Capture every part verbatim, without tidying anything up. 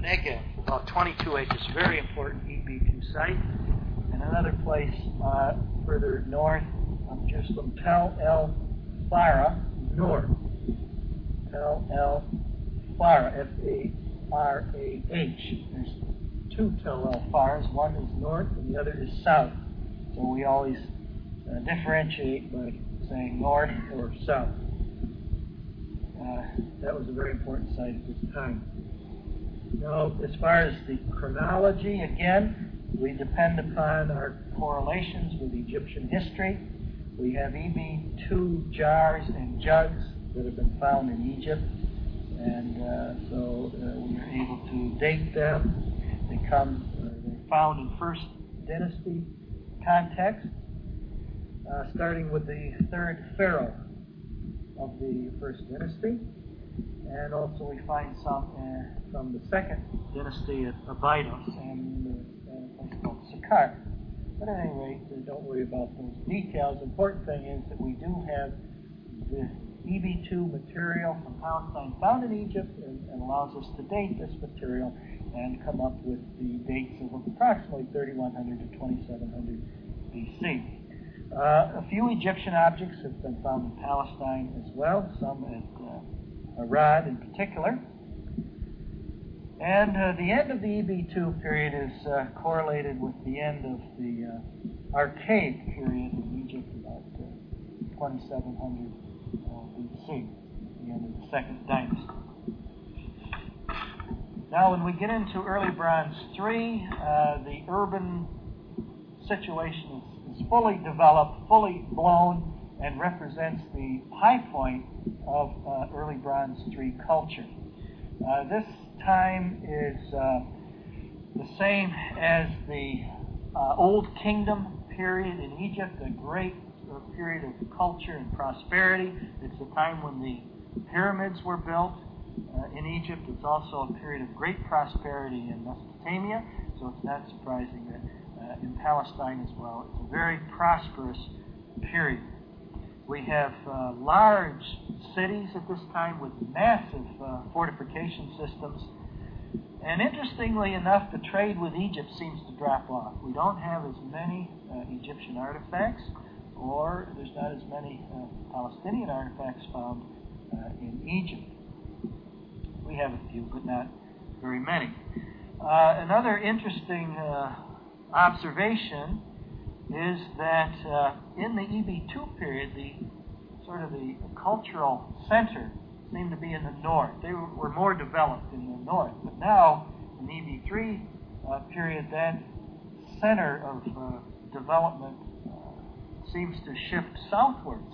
Negev, about twenty-two acres, very important E B two site. And another place uh, further north of Jerusalem, Tel El Farah, north. Tel El Farah, F A R A H. There's two Tel El Farahs. One is north and the other is south. So we always uh, differentiate by saying north or south. Uh, that was a very important site at this time. Now, as far as the chronology, again, we depend upon our correlations with Egyptian history. We have E B two jars and jugs that have been found in Egypt, and uh, so uh, we are able to date them. They come, uh, they're found in First Dynasty context, uh, starting with the third pharaoh of the First Dynasty, and also we find some uh, from the Second Dynasty at Abydos and uh, a place called Saqqara. But at any rate, uh, don't worry about those details. The important thing is that we do have the E B two material from Palestine found in Egypt, and, and allows us to date this material and come up with the dates of approximately thirty-one hundred to twenty-seven hundred B C. Uh, a few Egyptian objects have been found in Palestine as well, some at uh, Arad in particular. And uh, the end of the E B two period is uh, correlated with the end of the uh, Archaic period in Egypt, about uh, twenty-seven hundred uh, B C, the end of the Second Dynasty. Now, when we get into Early Bronze three, uh, the urban situation is, is fully developed, fully blown, and represents the high point of uh, Early Bronze three culture. Uh, this time is uh, the same as the uh, Old Kingdom period in Egypt, a great uh, period of culture and prosperity. It's the time when the pyramids were built uh, in Egypt. It's also a period of great prosperity in Mesopotamia, so it's not surprising that uh, in Palestine as well, it's a very prosperous period. We have uh, large cities at this time with massive uh, fortification systems. And interestingly enough, the trade with Egypt seems to drop off. We don't have as many uh, Egyptian artifacts, or there's not as many uh, Palestinian artifacts found uh, in Egypt. We have a few, but not very many. Uh, another interesting uh, observation is that uh, in the E B two period, the sort of the cultural center seemed to be in the north. They were, were more developed in the north. But now, in the E B three uh, period, that center of uh, development uh, seems to shift southwards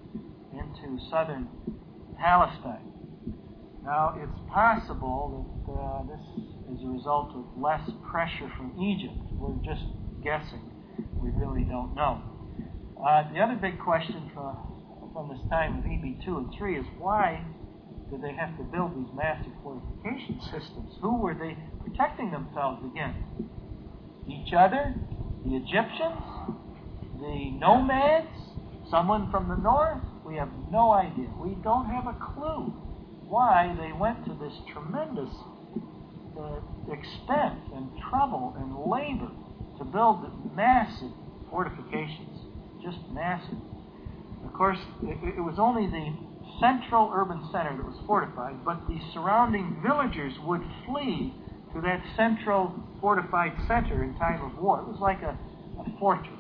into southern Palestine. Now, it's possible that uh, this is a result of less pressure from Egypt. We're just guessing. We really don't know. Uh, the other big question for, from this time of E B two and three is why did they have to build these massive fortification systems? Who were they protecting themselves against? Each other? The Egyptians? The nomads? Someone from the north? We have no idea. We don't have a clue why they went to this tremendous uh, expense and trouble and labor to build massive fortifications, just massive. Of course, it, it was only the central urban center that was fortified, but the surrounding villagers would flee to that central fortified center in time of war. It was like a, a fortress,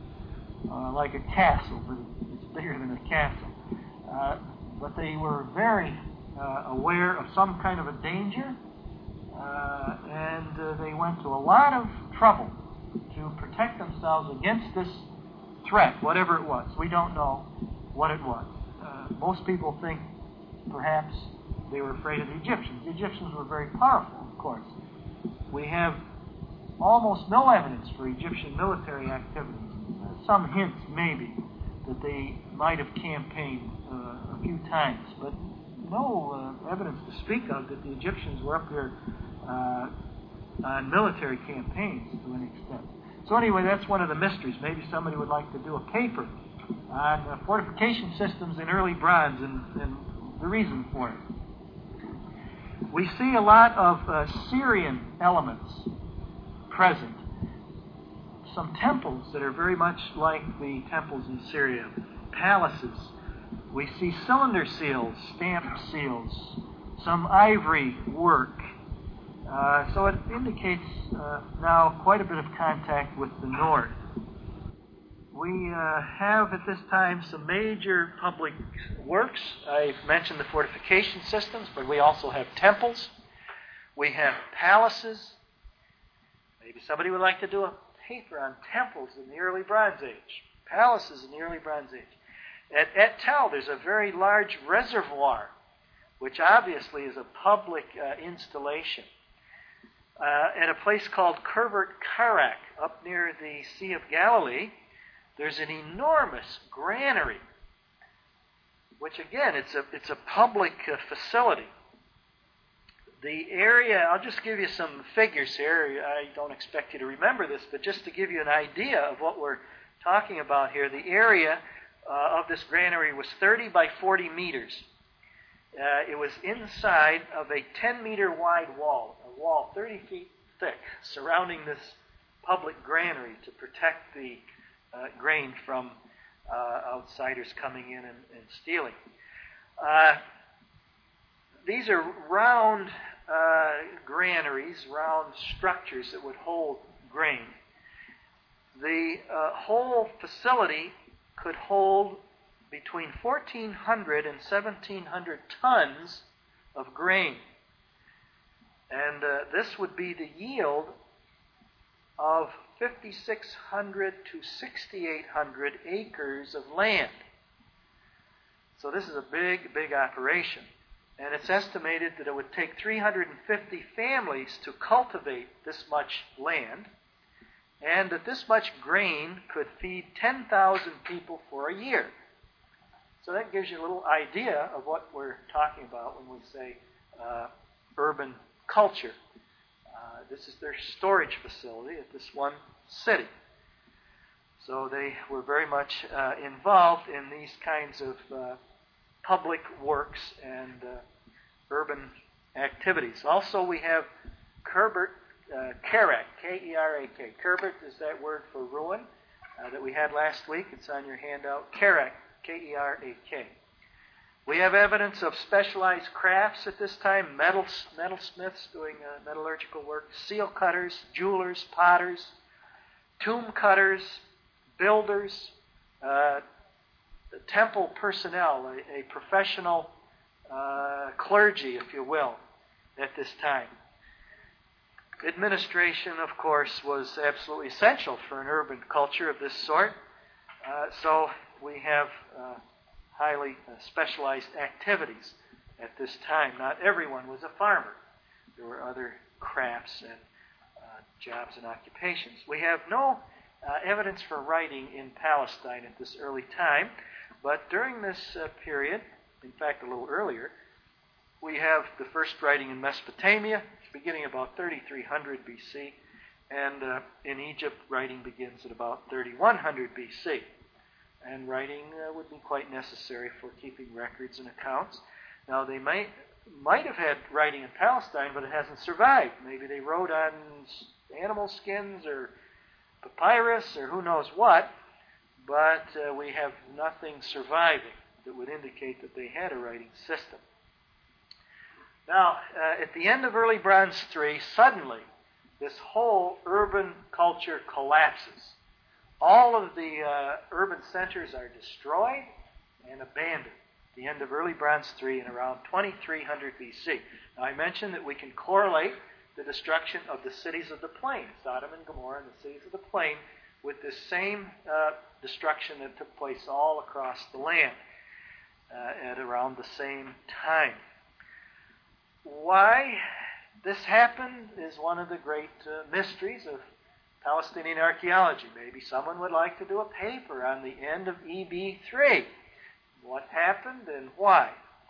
uh, like a castle, but it's bigger than a castle. Uh, but they were very uh, aware of some kind of a danger, uh, and uh, they went to a lot of trouble to protect themselves against this threat, whatever it was. We don't know what it was. Uh, most people think perhaps they were afraid of the Egyptians. The Egyptians were very powerful, of course. We have almost no evidence for Egyptian military activities. Uh, some hints, maybe, that they might have campaigned uh, a few times, but no uh, evidence to speak of that the Egyptians were up there uh, on military campaigns to an extent. So anyway, that's one of the mysteries. Maybe somebody would like to do a paper on uh, fortification systems in early bronze and, and the reason for it. We see a lot of uh, Syrian elements present. Some temples that are very much like the temples in Syria. Palaces. We see cylinder seals, stamped seals, some ivory work. Uh, so it indicates uh, now quite a bit of contact with the north. We uh, have at this time some major public works. I've mentioned the fortification systems, but we also have temples. We have palaces. Maybe somebody would like to do a paper on temples in the early Bronze Age, palaces in the early Bronze Age. At Et Tel, there's a very large reservoir, which obviously is a public uh, installation. Uh, at a place called Khirbet Karak, up near the Sea of Galilee, there's an enormous granary, which again, it's a it's a public uh, facility. The area, I'll just give you some figures here. I don't expect you to remember this, but just to give you an idea of what we're talking about here, the area uh, of this granary was thirty by forty meters. Uh, it was inside of a ten meter wide wall, a wall thirty feet thick, surrounding this public granary to protect the uh, grain from uh, outsiders coming in and, and stealing. Uh, these are round uh, granaries, round structures that would hold grain. The uh, whole facility could hold between fourteen hundred and seventeen hundred tons of grain. And uh, this would be the yield of fifty-six hundred to sixty-eight hundred acres of land. So this is a big, big operation. And it's estimated that it would take three hundred fifty families to cultivate this much land, and that this much grain could feed ten thousand people for a year. So that gives you a little idea of what we're talking about when we say uh, urban culture. Uh, this is their storage facility at this one city. So they were very much uh, involved in these kinds of uh, public works and uh, urban activities. Also, we have Khirbet uh, Karak, K E R A K. Khirbet is that word for ruin uh, that we had last week. It's on your handout. Karak, K E R A K. We have evidence of specialized crafts at this time, metal, metalsmiths doing uh, metallurgical work, seal cutters, jewelers, potters, tomb cutters, builders, uh, the temple personnel, a, a professional uh, clergy, if you will, at this time. Administration, of course, was absolutely essential for an urban culture of this sort. Uh, so we have uh, highly uh, specialized activities at this time. Not everyone was a farmer. There were other crafts and uh, jobs and occupations. We have no uh, evidence for writing in Palestine at this early time, but during this uh, period, in fact a little earlier, we have the first writing in Mesopotamia, beginning about thirty-three hundred B C, and uh, in Egypt, writing begins at about thirty-one hundred B C. And writing uh, would be quite necessary for keeping records and accounts. Now, they might might have had writing in Palestine, but it hasn't survived. Maybe they wrote on animal skins or papyrus or who knows what, but uh, we have nothing surviving that would indicate that they had a writing system. Now, uh, at the end of early Bronze three, suddenly, this whole urban culture collapses. All of the uh, urban centers are destroyed and abandoned at the end of early Bronze three in around twenty-three hundred B C. Now, I mentioned that we can correlate the destruction of the cities of the plain, Sodom and Gomorrah and the cities of the plain, with this same uh, destruction that took place all across the land uh, at around the same time. Why this happened is one of the great uh, mysteries of Palestinian archaeology. Maybe someone would like to do a paper on the end of E B three. What happened and why?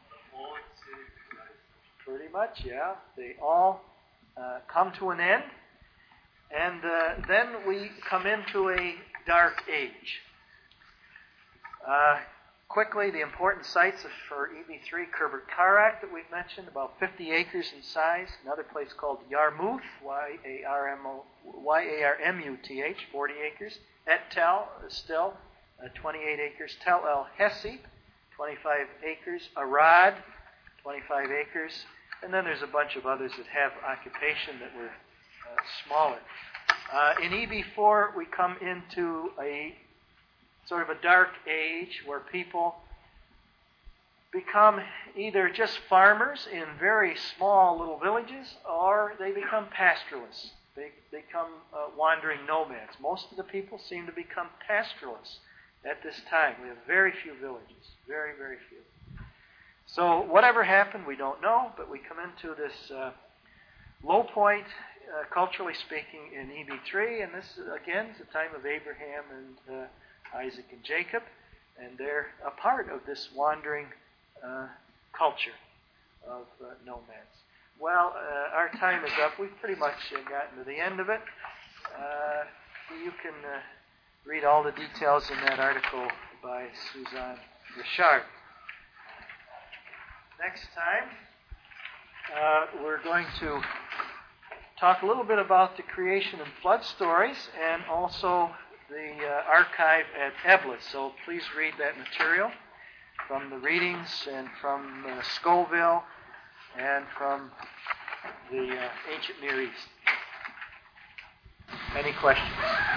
Pretty much, yeah. They all uh, come to an end. And uh, then we come into a dark age. Uh, quickly, the important sites for E B three, Khirbet Karak that we've mentioned, about fifty acres in size. Another place called Yarmuth, Y A R M O, Y A R M U T H, forty acres. Et Tel, still, uh, twenty-eight acres. Tel El Hesib, twenty-five acres. Arad, twenty-five acres. And then there's a bunch of others that have occupation that were uh, smaller. Uh, in E B four, we come into a sort of a dark age where people become either just farmers in very small little villages, or they become pastoralists. They become uh, wandering nomads. Most of the people seem to become pastoralists at this time. We have very few villages, very, very few. So whatever happened, we don't know, but we come into this uh, low point, uh, culturally speaking, in E B three, and this, again, is the time of Abraham and uh, Isaac and Jacob, and they're a part of this wandering uh, culture of uh, nomads. Well, uh, our time is up. We've pretty much uh, gotten to the end of it. Uh, you can uh, read all the details in that article by Suzanne Richard. Next time, uh, we're going to talk a little bit about the creation and flood stories, and also the uh, archive at Eblis. So please read that material from the readings and from uh, Scoville and from the uh, ancient Near East. Any questions?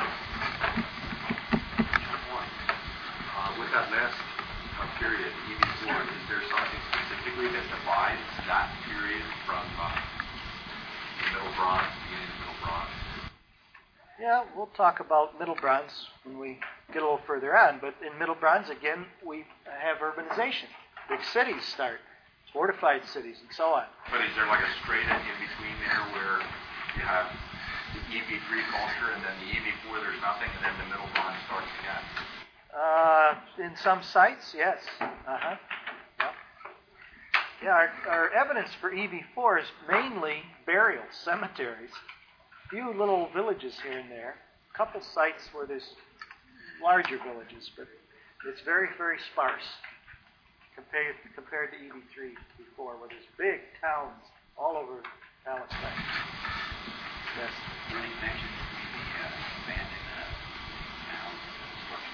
Uh, with that last uh, period, E B four, is there something specifically that divides that period from uh, the Middle Bronze, beginning of the Middle Bronze? Yeah, we'll talk about Middle Bronze when we get a little further on. But in Middle Bronze, again, we have urbanization. Big cities start, fortified cities, and so on. But is there like a strata in between there where you have the E B three culture and then the E B four, there's nothing, and then the Middle Bronze starts again? Uh, in some sites, yes. Uh-huh. Yeah, yeah our, our evidence for E B four is mainly burials, cemeteries. Few little villages here and there. A couple sites where there's larger villages, but it's very, very sparse compared compared to E B three before, where there's big towns all over Palestine. Yes. Is there any connection between the uh, abandoned uh, towns and construction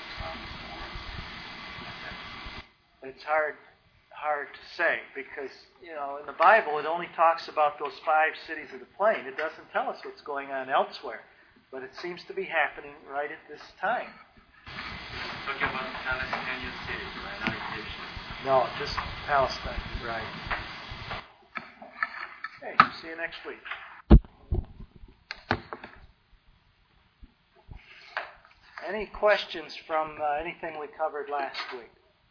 of It's hard hard to say, because, you know, in the Bible it only talks about those five cities of the plain. It doesn't tell us what's going on elsewhere, but it seems to be happening right at this time. Talking about Palestinian cities, right? Not Egyptian. No, just Palestine, right. Okay, see you next week. Any questions from uh, anything we covered last week?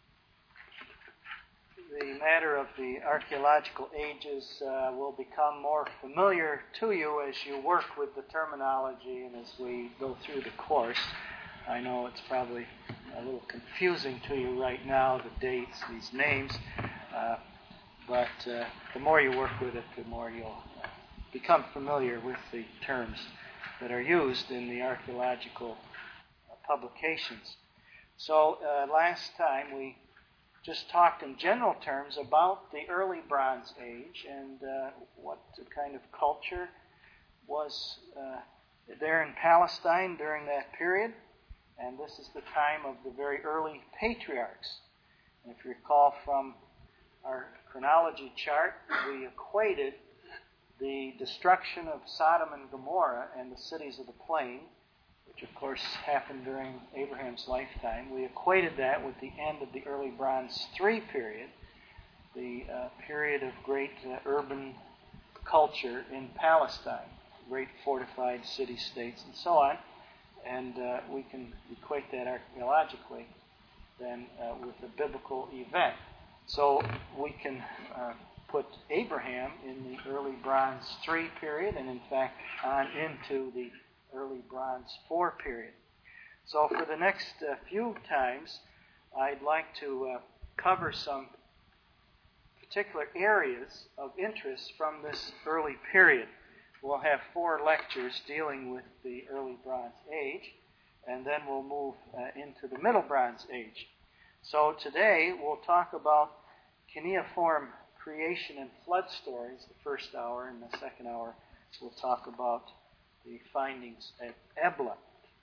The matter of the archaeological ages uh, will become more familiar to you as you work with the terminology and as we go through the course. I know it's probably a little confusing to you right now, the dates, these names, uh, but uh, the more you work with it, the more you'll uh, become familiar with the terms that are used in the archaeological uh, publications. So uh, last time we just talked in general terms about the early Bronze Age and uh, what kind of culture was uh, there in Palestine during that period. And this is the time of the very early patriarchs. And if you recall from our chronology chart, we equated the destruction of Sodom and Gomorrah and the cities of the plain, which of course happened during Abraham's lifetime. We equated that with the end of the early Bronze three period, the uh, period of great uh, urban culture in Palestine, great fortified city-states and so on. And uh, we can equate that archaeologically then uh, with a biblical event. So we can uh, put Abraham in the early Bronze three period, and in fact on into the early Bronze four period. So for the next uh, few times, I'd like to uh, cover some particular areas of interest from this early period. We'll have four lectures dealing with the early Bronze Age, and then we'll move uh, into the Middle Bronze Age. So today we'll talk about cuneiform creation and flood stories, the first hour, and the second hour we'll talk about the findings at Ebla.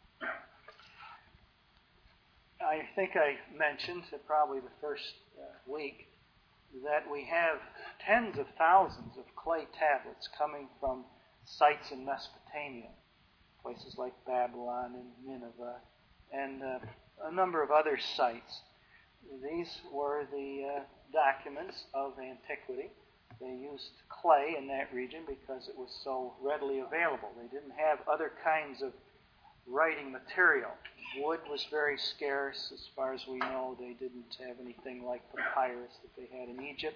I think I mentioned uh, probably the first uh, week that we have tens of thousands of clay tablets coming from sites in Mesopotamia, places like Babylon and Nineveh, and uh, a number of other sites. These were the uh, documents of antiquity. They used clay in that region because it was so readily available. They didn't have other kinds of writing material. Wood was very scarce. As far as we know, they didn't have anything like papyrus that they had in Egypt.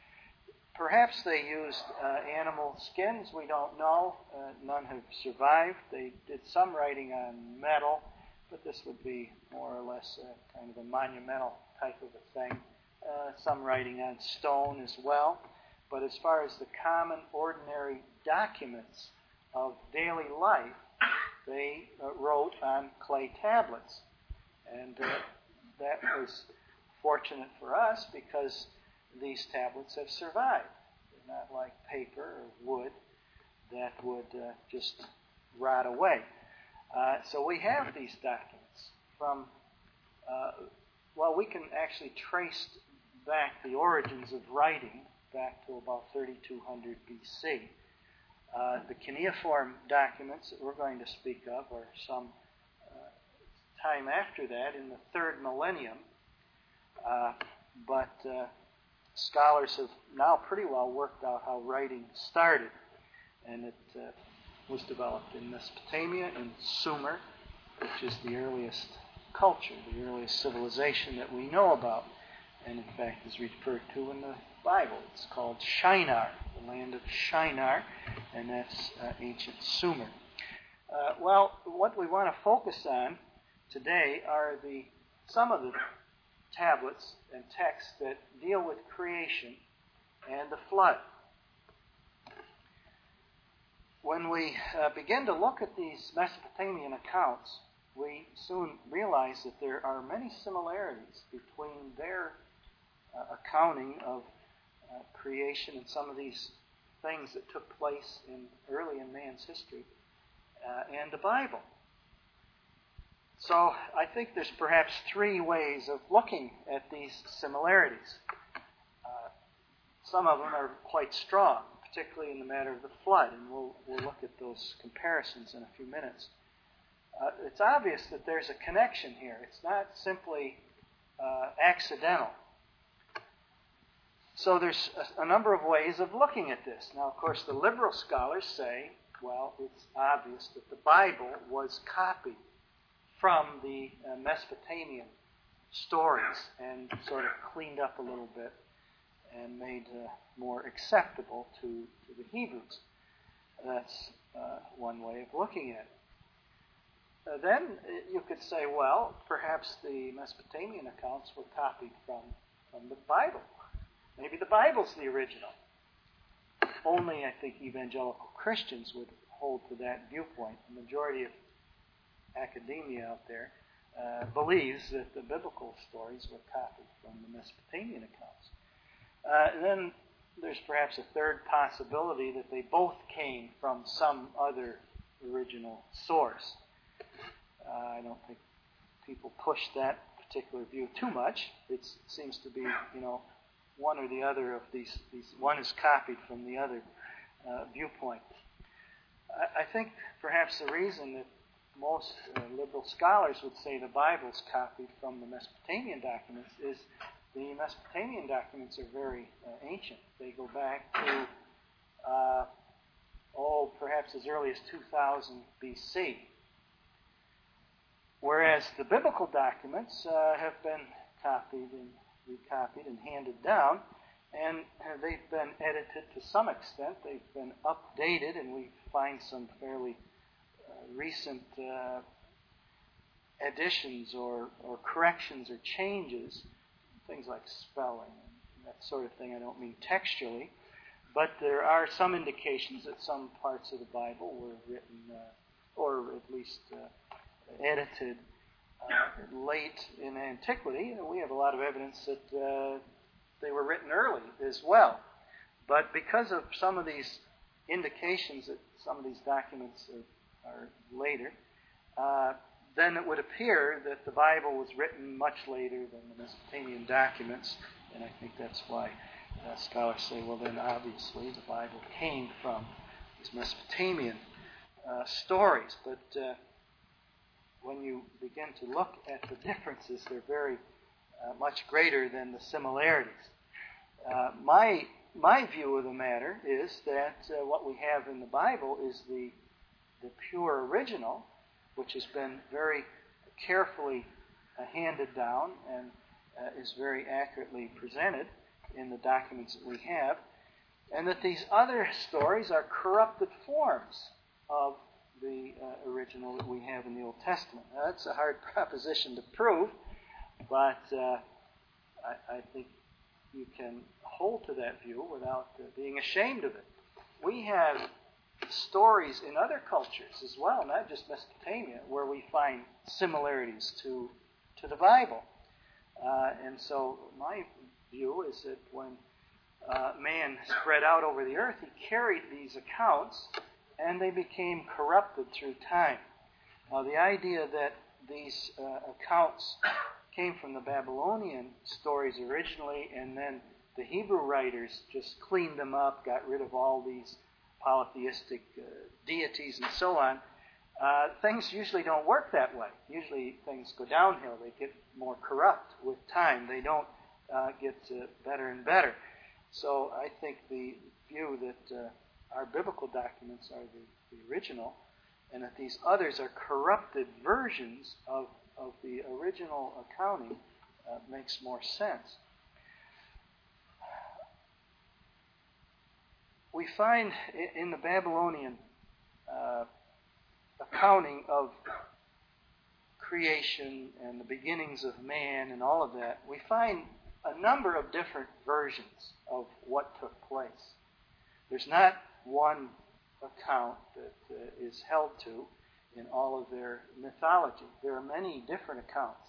Perhaps they used uh, animal skins. We don't know. Uh, none have survived. They did some writing on metal, but this would be more or less a, kind of a monumental type of a thing. Uh, some writing on stone as well. But as far as the common, ordinary documents of daily life, they uh, wrote on clay tablets. And uh, that was fortunate for us because these tablets have survived. They're not like paper or wood that would uh, just rot away. Uh, so we have these documents from, uh, well, we can actually trace back the origins of writing back to about thirty-two hundred B C. Uh, the cuneiform documents that we're going to speak of are some uh, time after that, in the third millennium. Uh, but uh, scholars have now pretty well worked out how writing started. And it uh, was developed in Mesopotamia, in Sumer, which is the earliest culture, the earliest civilization that we know about. And in fact is referred to in the Bible. It's called Shinar, the land of Shinar, and that's uh, ancient Sumer. Uh, well, what we want to focus on today are the some of the tablets and texts that deal with creation and the flood. When we uh, begin to look at these Mesopotamian accounts, we soon realize that there are many similarities between their uh, accounting of uh, creation and some of these things that took place in early in man's history uh, and the Bible. So I think there's perhaps three ways of looking at these similarities. Uh, some of them are quite strong, particularly in the matter of the flood, and we'll, we'll look at those comparisons in a few minutes. Uh, it's obvious that there's a connection here. It's not simply uh, accidental. So there's a, a number of ways of looking at this. Now, of course, the liberal scholars say, well, it's obvious that the Bible was copied from the uh, Mesopotamian stories and sort of cleaned up a little bit and made uh, more acceptable to, to the Hebrews. That's uh, one way of looking at it. Uh, then you could say, well, perhaps the Mesopotamian accounts were copied from, from the Bible. Maybe the Bible's the original. Only, I think, evangelical Christians would hold to that viewpoint. The majority of academia out there uh, believes that the biblical stories were copied from the Mesopotamian accounts. Uh, and then there's perhaps a third possibility that they both came from some other original source. Uh, I don't think people push that particular view too much. It seems to be, you know, one or the other of these, these one is copied from the other uh, viewpoint. I, I think perhaps the reason that most uh, liberal scholars would say the Bible's copied from the Mesopotamian documents is the Mesopotamian documents are very uh, ancient. They go back to, uh, oh, perhaps as early as two thousand B C. Whereas the biblical documents uh, have been copied and recopied and handed down, and uh, they've been edited to some extent. They've been updated, and we find some fairly uh, recent uh, additions or, or corrections or changes, things like spelling and that sort of thing. I don't mean textually, but there are some indications that some parts of the Bible were written, uh, or at least uh, edited uh, late in antiquity. We have a lot of evidence that uh, they were written early as well. But because of some of these indications that some of these documents are, are later, uh, then it would appear that the Bible was written much later than the Mesopotamian documents, and I think that's why uh, scholars say, well, then obviously the Bible came from these Mesopotamian uh, stories. But uh, when you begin to look at the differences, they're very uh, much greater than the similarities. Uh, my my view of the matter is that uh, what we have in the Bible is the the pure original, which has been very carefully uh, handed down and uh, is very accurately presented in the documents that we have, and that these other stories are corrupted forms of the uh, original that we have in the Old Testament. Now, that's a hard proposition to prove, but uh, I, I think you can hold to that view without uh, being ashamed of it. We have stories in other cultures as well, not just Mesopotamia, where we find similarities to to the Bible. Uh, and so my view is that when uh, man spread out over the earth, he carried these accounts, and they became corrupted through time. Now, the idea that these uh, accounts came from the Babylonian stories originally, and then the Hebrew writers just cleaned them up, got rid of all these polytheistic uh, deities and so on, uh, things usually don't work that way. Usually things go downhill. They get more corrupt with time. They don't uh, get uh, better and better. So I think the view that uh, our biblical documents are the, the original, and that these others are corrupted versions of, of the original accounting uh, makes more sense. We find in the Babylonian uh, accounting of creation and the beginnings of man and all of that, we find a number of different versions of what took place. There's not one account that uh, is held to in all of their mythology. There are many different accounts.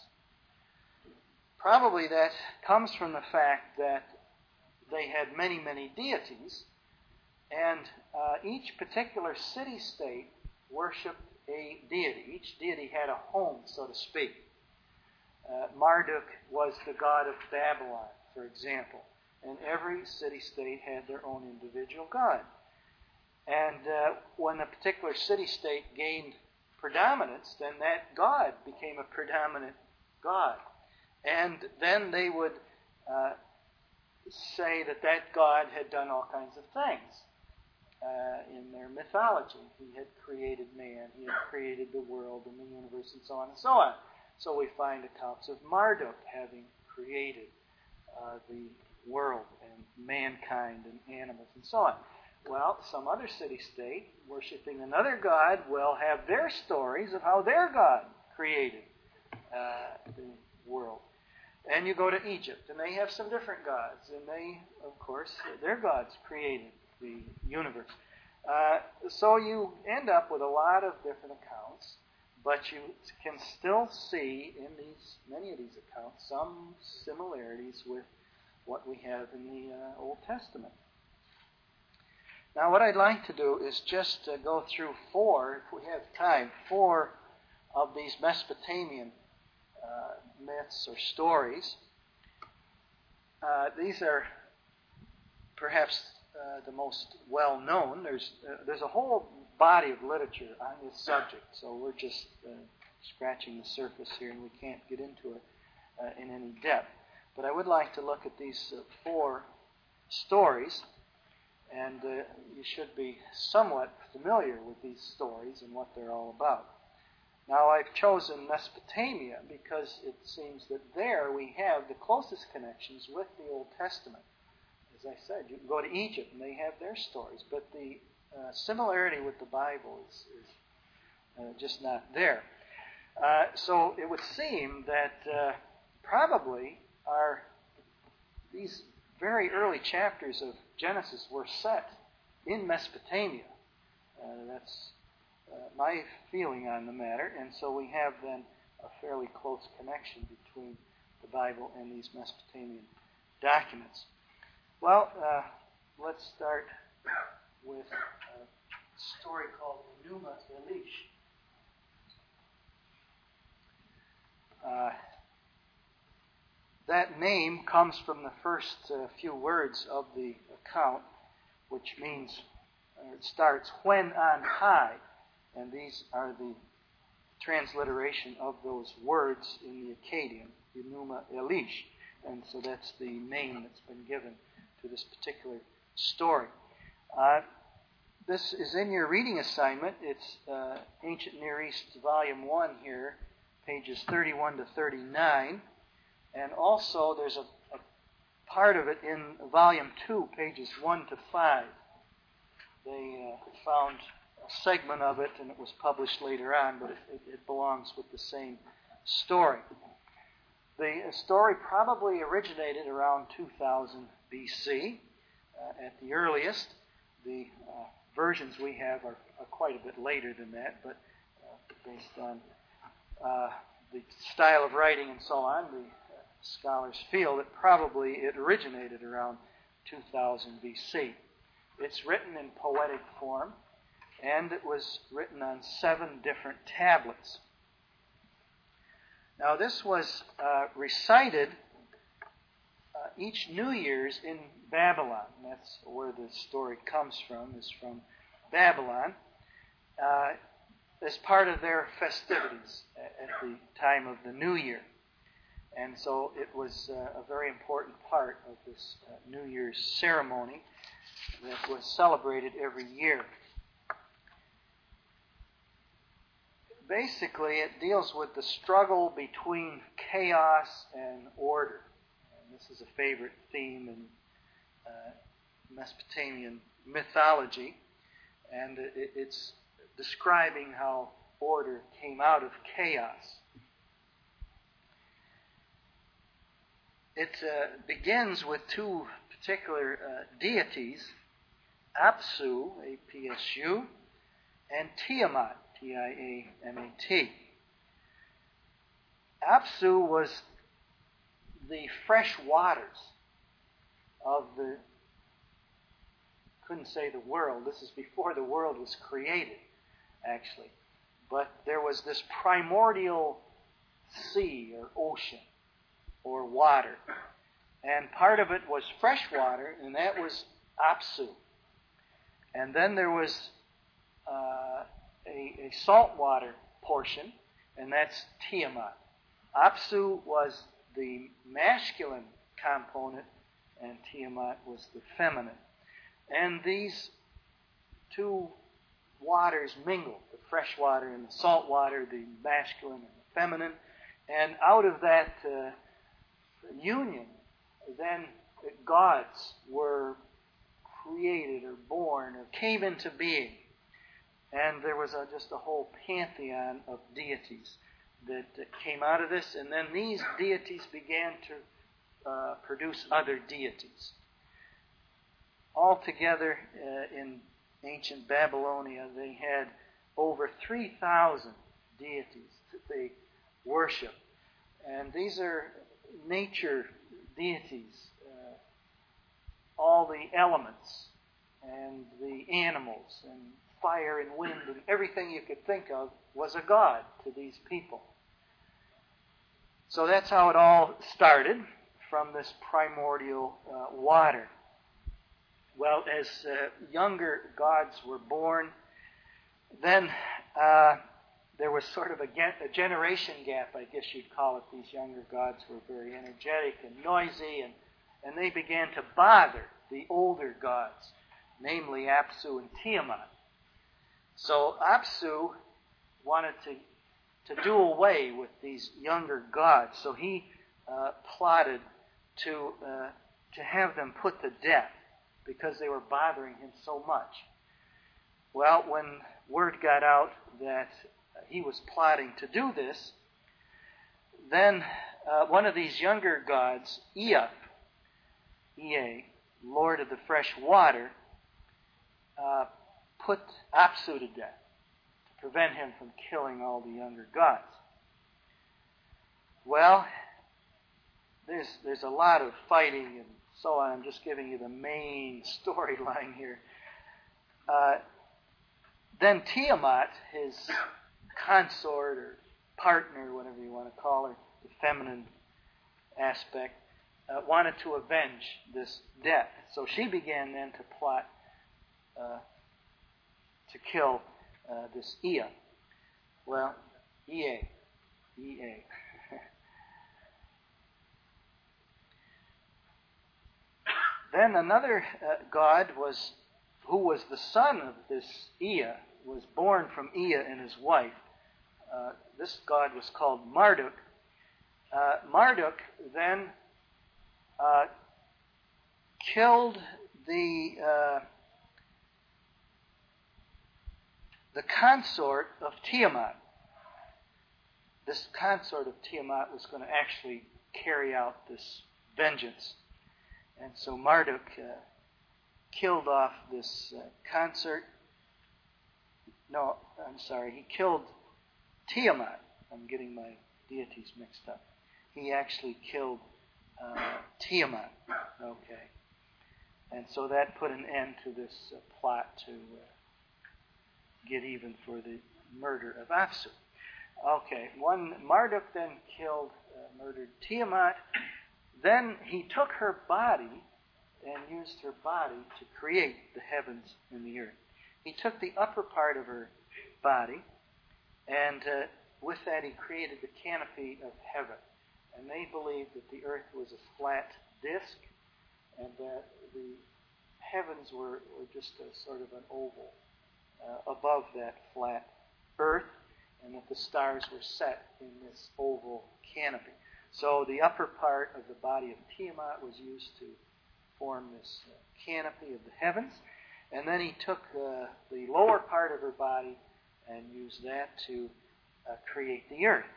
Probably that comes from the fact that they had many, many deities, and uh, each particular city-state worshipped a deity. Each deity had a home, so to speak. Uh, Marduk was the god of Babylon, for example, and every city-state had their own individual god. And uh, when a particular city-state gained predominance, then that god became a predominant god. And then they would uh, say that that god had done all kinds of things. Uh, in their mythology. He had created man, he had created the world and the universe, and so on and so on. So we find accounts of Marduk having created uh, the world and mankind and animals and so on. Well, some other city-state worshiping another god will have their stories of how their god created uh, the world. And you go to Egypt, and they have some different gods, and they, of course, their gods created the universe. Uh, so you end up with a lot of different accounts, but you can still see in these many of these accounts some similarities with what we have in the uh, Old Testament. Now, what I'd like to do is just uh, go through four, if we have time, four of these Mesopotamian uh, myths or stories. Uh, these are perhaps Uh, the most well-known. There's uh, there's a whole body of literature on this subject, so we're just uh, scratching the surface here, and we can't get into it uh, in any depth. But I would like to look at these uh, four stories, and uh, you should be somewhat familiar with these stories and what they're all about. Now, I've chosen Mesopotamia because it seems that there we have the closest connections with the Old Testament. As I said, you can go to Egypt and they have their stories, but the uh, similarity with the Bible is, is uh, just not there. Uh, so it would seem that uh, probably our these very early chapters of Genesis were set in Mesopotamia. Uh, that's uh, my feeling on the matter, and so we have then a fairly close connection between the Bible and these Mesopotamian documents. Well, uh, let's start with a story called Enuma Elish. Uh, that name comes from the first uh, few words of the account, which means, uh, it starts, when on high. And these are the transliteration of those words in the Akkadian, Enuma Elish. And so that's the name that's been given to this particular story. Uh, this is in your reading assignment. It's uh, Ancient Near East, Volume one here, pages thirty-one to thirty-nine. And also there's a, a part of it in Volume two, pages one to five. They uh, found a segment of it, and it was published later on, but it, it, it belongs with the same story. The story probably originated around two thousand B C uh, at the earliest. The uh, versions we have are, are quite a bit later than that, but uh, based on uh, the style of writing and so on, the uh, scholars feel that probably it originated around two thousand B C. It's written in poetic form, and it was written on seven different tablets. Now, this was uh, recited uh, each New Year's in Babylon. That's where the story comes from, is from Babylon, uh, as part of their festivities at, at the time of the New Year. And so it was uh, a very important part of this uh, New Year's ceremony that was celebrated every year. Basically, it deals with the struggle between chaos and order. And this is a favorite theme in uh, Mesopotamian mythology. And it, it's describing how order came out of chaos. It uh, begins with two particular uh, deities, Apsu, A P S U, and Tiamat, T I A M A T. Apsu was the fresh waters of the, couldn't say the world, this is before the world was created, actually. But there was this primordial sea or ocean or water. And part of it was fresh water, and that was Apsu. And then there was uh, a, a saltwater portion, and that's Tiamat. Apsu was the masculine component, and Tiamat was the feminine. And these two waters mingled, the fresh water and the salt water, the masculine and the feminine. And out of that uh, union, then the gods were created or born or came into being. And there was a, just a whole pantheon of deities that, that came out of this. And then these deities began to uh, produce other deities. Altogether, uh, in ancient Babylonia, they had over three thousand deities that they worshiped. And these are nature deities. Uh, all the elements and the animals and fire and wind and everything you could think of was a god to these people. So that's how it all started, from this primordial uh, water. Well, as uh, younger gods were born, then uh, there was sort of a, ge- a generation gap, I guess you'd call it. These younger gods were very energetic and noisy, and, and they began to bother the older gods, namely Apsu and Tiamat. So Apsu wanted to, to do away with these younger gods, so he uh, plotted to, uh, to have them put to death, because they were bothering him so much. Well, when word got out that he was plotting to do this, then uh, one of these younger gods, Ea, Ea, Lord of the fresh water, uh, put Apsu to death to prevent him from killing all the younger gods. Well, there's there's a lot of fighting and so on. I'm just giving you the main storyline here. Uh, then Tiamat, his consort or partner, whatever you want to call her, the feminine aspect, uh, wanted to avenge this death. So she began then to plot uh, to kill uh, this Ea. Well, Ea. Ea. Then another uh, god was, who was the son of this Ea, was born from Ea and his wife. Uh, this god was called Marduk. Uh, Marduk then uh, killed the uh, the consort of Tiamat. This consort of Tiamat was going to actually carry out this vengeance. And so Marduk uh, killed off this uh, consort. No, I'm sorry, he killed Tiamat. I'm getting my deities mixed up. He actually killed uh, Tiamat. Okay. And so that put an end to this uh, plot to uh, get even for the murder of Apsu. Okay, one Marduk then killed, uh, murdered Tiamat. Then he took her body and used her body to create the heavens and the earth. He took the upper part of her body, and uh, with that he created the canopy of heaven. And they believed that the earth was a flat disk, and that the heavens were, were just a sort of an oval uh, above that flat earth, and that the stars were set in this oval canopy. So the upper part of the body of Tiamat was used to form this uh, canopy of the heavens. And then he took uh, the lower part of her body and used that to uh, create the earth.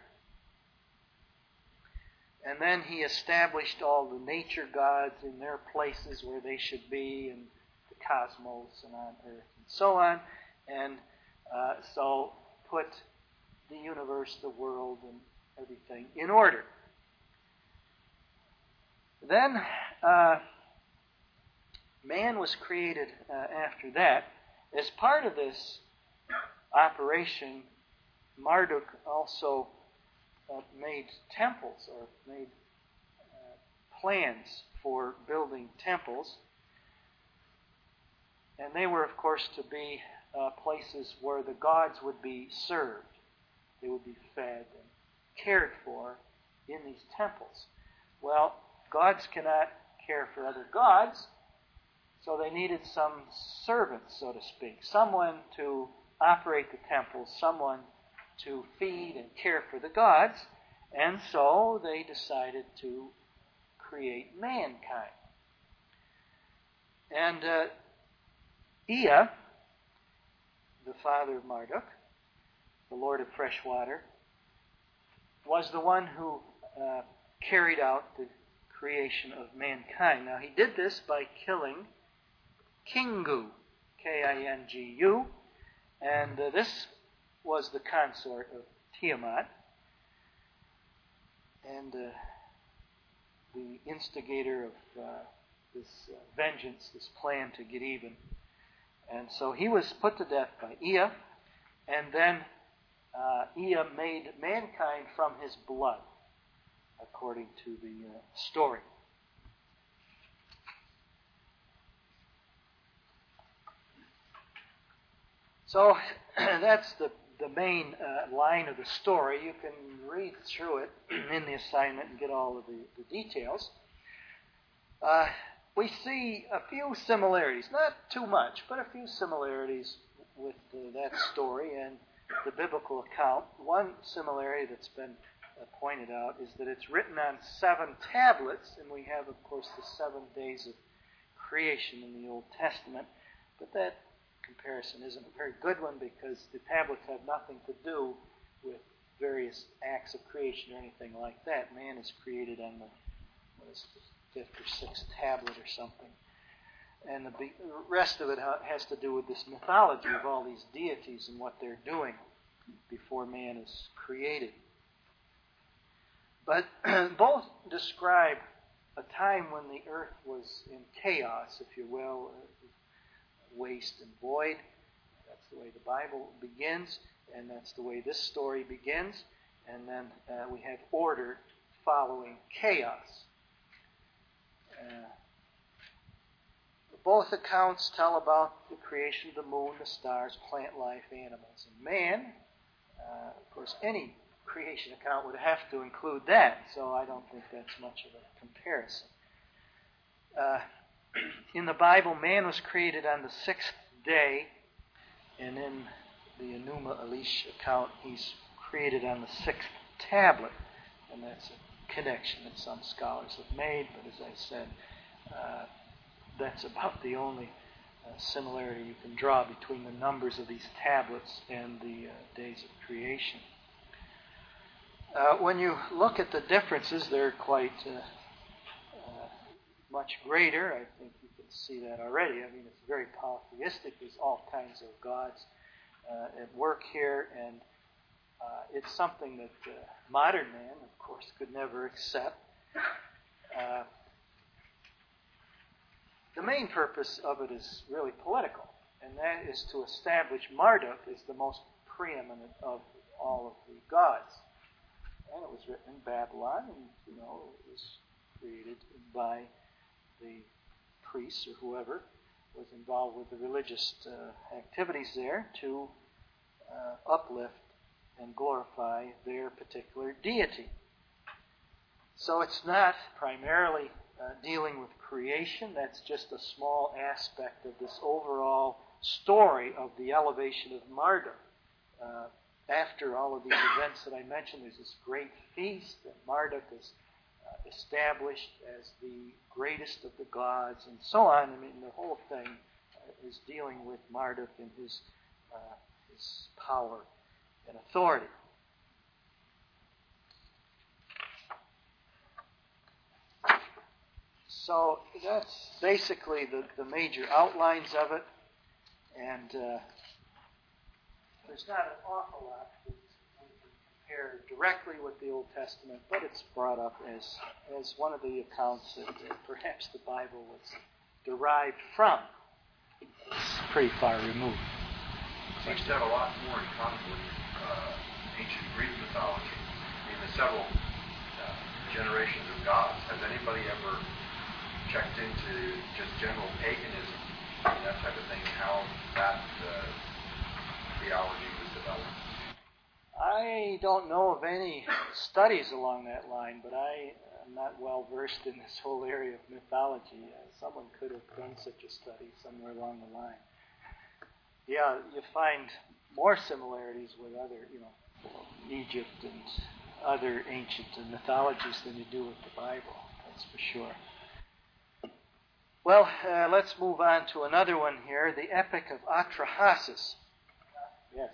And then he established all the nature gods in their places where they should be, and the cosmos and on earth and so on. And uh, so put the universe, the world, and everything in order. Then uh, man was created uh, after that. As part of this operation, Marduk also uh, made temples, or made uh, plans for building temples. And they were, of course, to be uh, places where the gods would be served. They would be fed and cared for in these temples. Well, gods cannot care for other gods, so they needed some servants, so to speak, someone to operate the temples, someone to feed and care for the gods, and so they decided to create mankind. And uh, Ea, the father of Marduk, the lord of fresh water, was the one who uh, carried out the creation of mankind. Now, he did this by killing Kingu, K I N G U, and uh, this was the consort of Tiamat, and uh, the instigator of uh, this uh, vengeance, this plan to get even. And so he was put to death by Ea, and then uh, Ea made mankind from his blood, according to the uh, story. So that's the, the main uh, line of the story. You can read through it in the assignment and get all of the, the details. Uh, we see a few similarities, not too much, but a few similarities with uh, that story and the biblical account. One similarity that's been uh, pointed out is that it's written on seven tablets, and we have, of course, the seven days of creation in the Old Testament. But that comparison isn't a very good one, because the tablets have nothing to do with various acts of creation or anything like that. Man is created on the, what is it, fifth or sixth tablet or something. And the rest of it has to do with this mythology of all these deities and what they're doing before man is created. But both describe a time when the earth was in chaos, if you will, waste and void. That's the way the Bible begins, and that's the way this story begins. And then uh, we have order following chaos. Uh, both accounts tell about the creation of the moon, the stars, plant life, animals, and man. Uh, of course, any creation account would have to include that, so I don't think that's much of a comparison. Uh, in the Bible, man was created on the sixth day, and in the Enuma Elish account, he's created on the sixth tablet, and that's a connection that some scholars have made, but as I said, uh, that's about the only uh, similarity you can draw between the numbers of these tablets and the uh, days of creation. Uh, when you look at the differences, they're quite uh, uh, much greater. I think you can see that already. I mean, it's very polytheistic. There's all kinds of gods uh, at work here, and uh, it's something that uh, modern man, of course, could never accept. Uh, the main purpose of it is really political, and that is to establish Marduk as the most preeminent of all of the gods. And it was written in Babylon, and, you know, it was created by the priests or whoever was involved with the religious uh, activities there to uh, uplift and glorify their particular deity. So it's not primarily uh, dealing with creation. That's just a small aspect of this overall story of the elevation of Marduk. Uh, After all of these events that I mentioned, there's this great feast, and Marduk is uh, established as the greatest of the gods, and so on. I mean, the whole thing uh, is dealing with Marduk and his, uh, his power and authority. So that's basically the, the major outlines of it, and uh, there's not an awful lot that we can compare directly with the Old Testament, but it's brought up as, as one of the accounts that uh, perhaps the Bible was derived from. It's pretty far removed. Seems to have a lot more in common with uh, ancient Greek mythology. I mean, the several uh, generations of gods. Has anybody ever checked into just general paganism, that type of thing, how that uh, theology was developed? I don't know of any studies along that line, but I am not well versed in this whole area of mythology. Uh, someone could have done such a study somewhere along the line. Yeah, you find more similarities with other, you know, Egypt and other ancient mythologies than you do with the Bible. That's for sure. Well, uh, let's move on to another one here, the Epic of Atrahasis. Yes.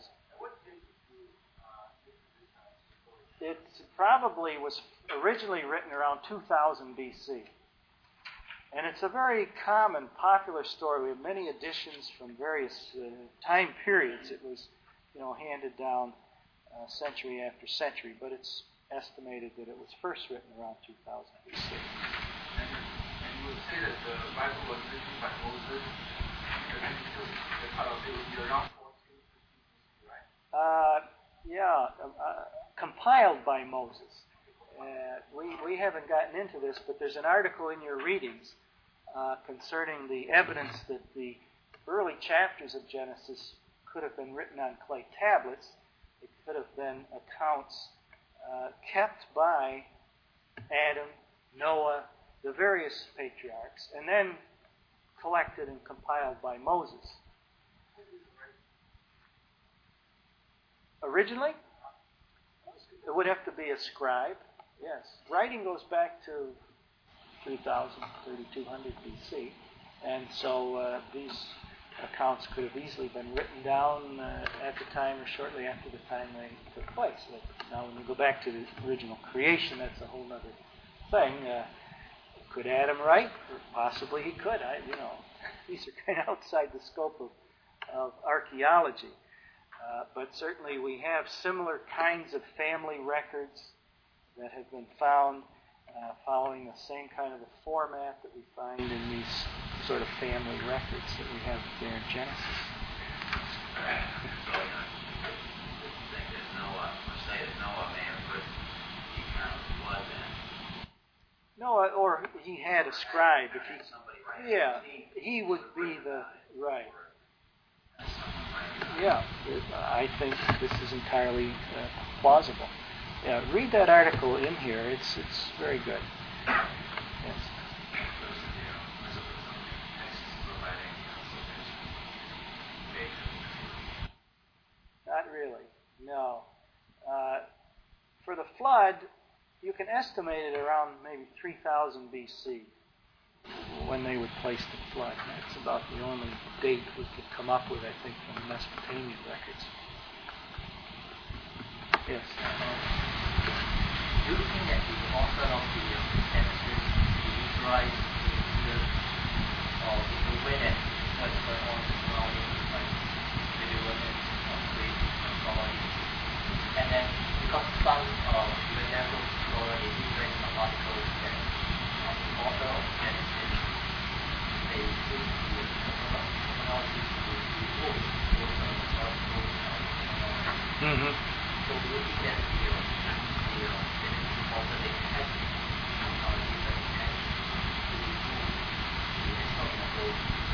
It probably was originally written around two thousand B C. And it's a very common, popular story. We have many editions from various uh, time periods. It was, you know, handed down uh, century after century, but it's estimated that it was first written around two thousand B C. And you would say that the Bible was written by Moses, because the part of it would be around fourteen, fifteen, right? Uh, yeah, uh, compiled by Moses. Uh, we, we haven't gotten into this, but there's an article in your readings uh, concerning the evidence that the early chapters of Genesis could have been written on clay tablets. It could have been accounts uh, kept by Adam, Noah, the various patriarchs, and then collected and compiled by Moses. Originally, it would have to be a scribe. Yes. Writing goes back to three thousand, thirty-two hundred B C. And so uh, these accounts could have easily been written down uh, at the time or shortly after the time they took place. Now, when you go back to the original creation, that's a whole other thing. Uh, could Adam write? Possibly he could. I, you know, these are kind of outside the scope of, of archaeology. Uh, but certainly we have similar kinds of family records that have been found uh, following the same kind of a format that we find in these sort of family records that we have there in Genesis. Noah, or he had a scribe. If he, yeah, he would be the right. Yeah, I think this is entirely uh, plausible. Yeah, read that article in here. It's it's very good. Yes. Not really. No. Uh, for the flood, you can estimate it around maybe three thousand B C when they would place the flood. That's about the only date we could come up with, I think, from the Mesopotamian records. Yes. Do you think that the author of the Genesis utilized the, or the way that what's going on surrounding, like development of great technology, and then because some uh, evangelical scholars they read some articles that uh, the author of Genesis they use the terminology to remove those historical terminology. Mm-hmm. So do you think that the the Genesis author they had the terminology that they had to remove the historical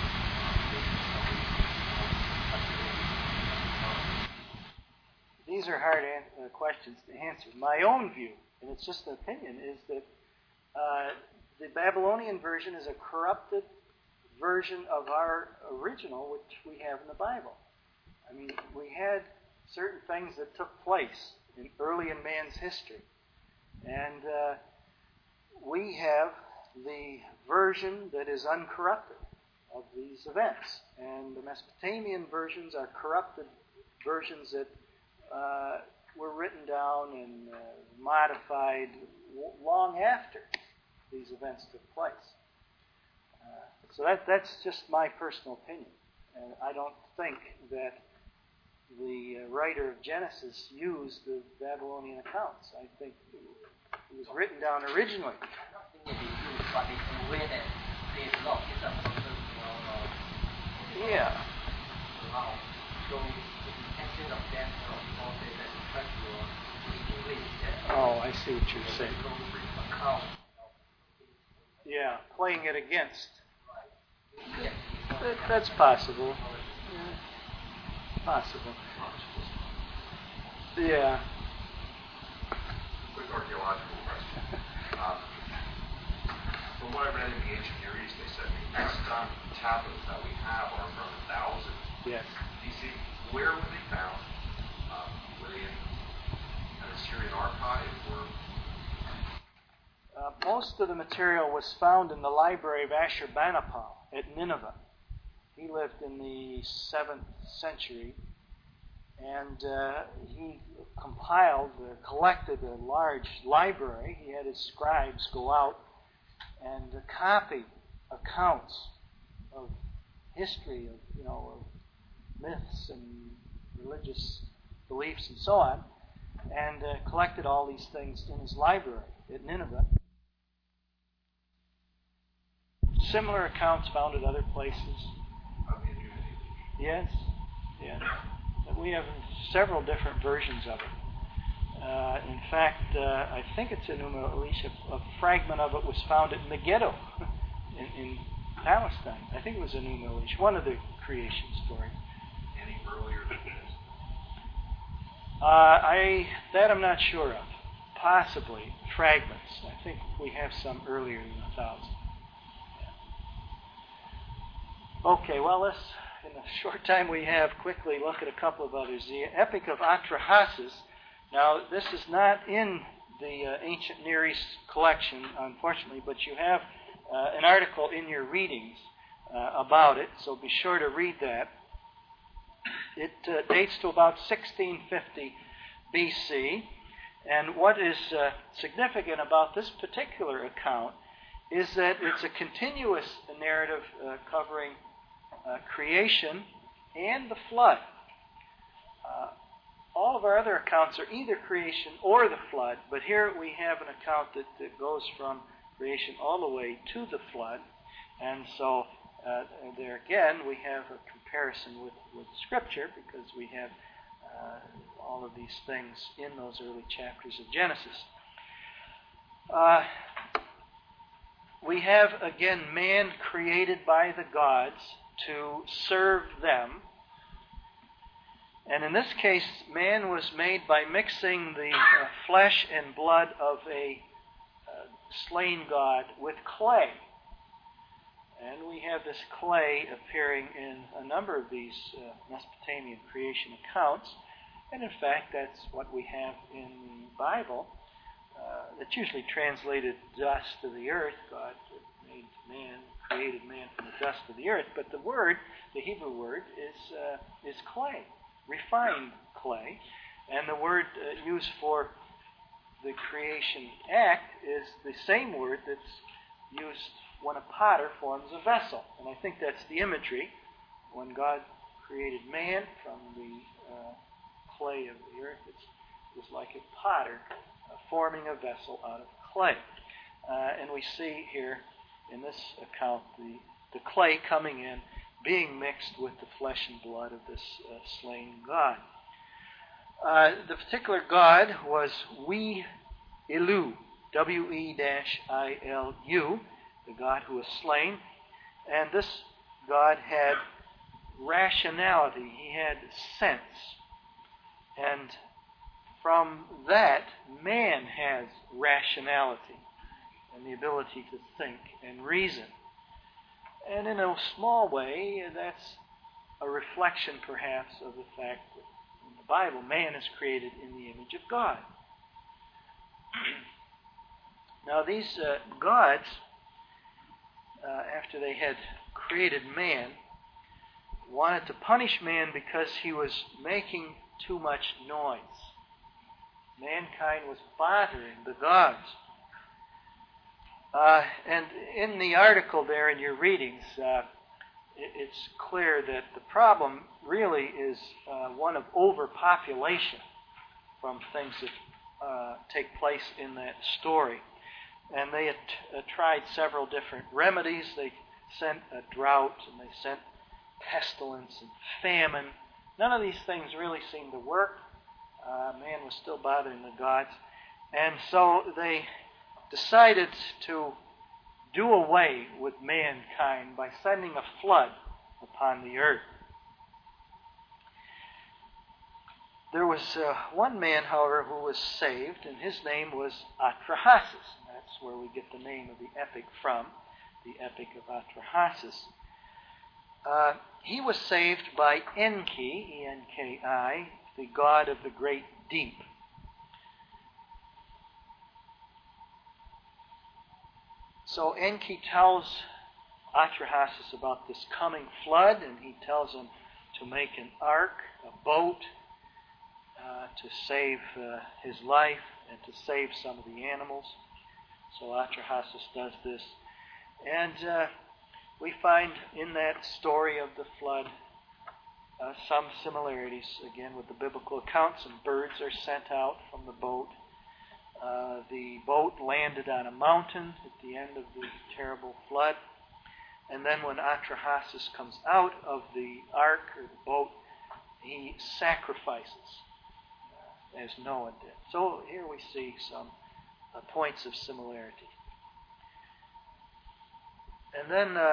These are hard an- uh, questions to answer. My own view, and it's just an opinion, is that uh, the Babylonian version is a corrupted version of our original, which we have in the Bible. I mean, we had certain things that took place in early in man's history, and uh, we have the version that is uncorrupted of these events, and the Mesopotamian versions are corrupted versions that uh, were written down and uh, modified w- long after these events took place. Uh, so that that's just my personal opinion, and I don't think that the uh, writer of Genesis used the Babylonian accounts. I think it was written down originally. I don't think that they use, but it's in a way that there's a lot of misunderstanding around uh, Yeah. around. So the intention of them of the author that they try to uh, to English that Oh, I see what you're saying. account. Yeah, playing it against. Yes. That, that's possible. Yeah. Possible. Yeah. Quick archaeological question. Um, from what I read in the ancient Near East, they said the Eston tablets that we have are from one thousand Yes. B C. Where were they found? Um, were they in an Assyrian archive or? Uh, most of the material was found in the library of Ashurbanipal at Nineveh. He lived in the seventh century, and uh, he compiled, uh, collected a large library. He had his scribes go out and uh, copy accounts of history, of you know, of myths and religious beliefs and so on, and uh, collected all these things in his library at Nineveh. Similar accounts found at other places. Yes, yes. We have several different versions of it. Uh, in fact, uh, I think it's in Enuma Elish. A, a fragment of it was found at Megiddo in, in Palestine. I think it was in Enuma Elish, one of the creation stories. Any earlier than this? Uh, I that I'm not sure of. Possibly fragments. I think we have some earlier than a thousand. Okay, well, let's, in the short time we have, quickly look at a couple of others. The Epic of Atrahasis. Now, this is not in the uh, Ancient Near East collection, unfortunately, but you have uh, an article in your readings uh, about it, so be sure to read that. It uh, dates to about sixteen fifty B C, and what is uh, significant about this particular account is that it's a continuous narrative uh, covering uh, creation and the flood. Uh, all of of our other accounts are either creation or the flood, but here we have an account that, that goes from creation all the way to the flood. And so uh, there again we have a comparison with, with Scripture, because we have uh, all of these things in those early chapters of Genesis. Uh, we have again man created by the gods to serve them. And in this case, man was made by mixing the uh, flesh and blood of a uh, slain god with clay. And we have this clay appearing in a number of these uh, Mesopotamian creation accounts. And in fact, that's what we have in the Bible. Uh, it's usually translated dust of the earth. God made man, created man from the dust of the earth. But the word, the Hebrew word, is uh, is clay. Refined clay, and the word uh, used for the creation act is the same word that's used when a potter forms a vessel. And I think that's the imagery. When God created man from the uh, clay of the earth, it's, it was like a potter uh, forming a vessel out of clay. Uh, and we see here in this account the, the clay coming in, being mixed with the flesh and blood of this uh, slain god. Uh, the particular god was We-Ilu, W E I L U, the god who was slain. And this god had rationality. He had sense. And from that, man has rationality and the ability to think and reason. And in a small way, that's a reflection, perhaps, of the fact that in the Bible, man is created in the image of God. Now, these uh, gods, uh, after they had created man, wanted to punish man because he was making too much noise. Mankind was bothering the gods. Uh, and in the article there in your readings, uh, it, it's clear that the problem really is uh, one of overpopulation from things that uh, take place in that story. And they had uh, tried several different remedies. They sent a drought, and they sent pestilence and famine. None of these things really seemed to work. Uh, man was still bothering the gods. And so they decided to do away with mankind by sending a flood upon the earth. There was uh, one man, however, who was saved, and his name was Atrahasis. That's where we get the name of the epic from, the Epic of Atrahasis. Uh, he was saved by Enki, E N K I, the god of the great deep. So Enki tells Atrahasis about this coming flood, and he tells him to make an ark, a boat, uh, to save uh, his life and to save some of the animals. So Atrahasis does this. And uh, we find in that story of the flood uh, some similarities, again, with the biblical accounts. Some birds are sent out from the boat. Uh, the boat landed on a mountain at the end of the terrible flood. And then when Atrahasis comes out of the ark or the boat, he sacrifices, uh, as Noah did. So here we see some uh, points of similarity. And then uh,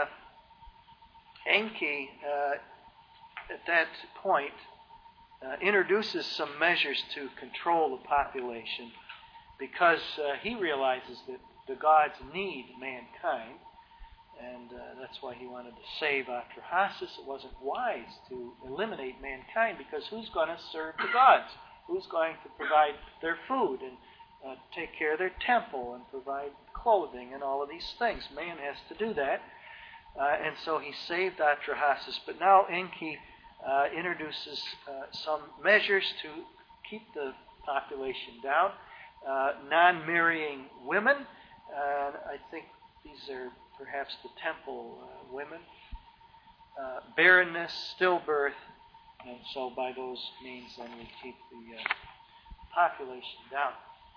Enki, uh, at that point, uh, introduces some measures to control the population, because uh, he realizes that the gods need mankind, and uh, that's why he wanted to save Atrahasis. It wasn't wise to eliminate mankind, because who's going to serve the gods? Who's going to provide their food and uh, take care of their temple and provide clothing and all of these things? Man has to do that. Uh, and so he saved Atrahasis. But now Enki uh, introduces uh, some measures to keep the population down. Uh, non-marrying women. Uh, I think these are perhaps the temple uh, women. Uh, barrenness, stillbirth, And so by those means, then we keep the uh, population down.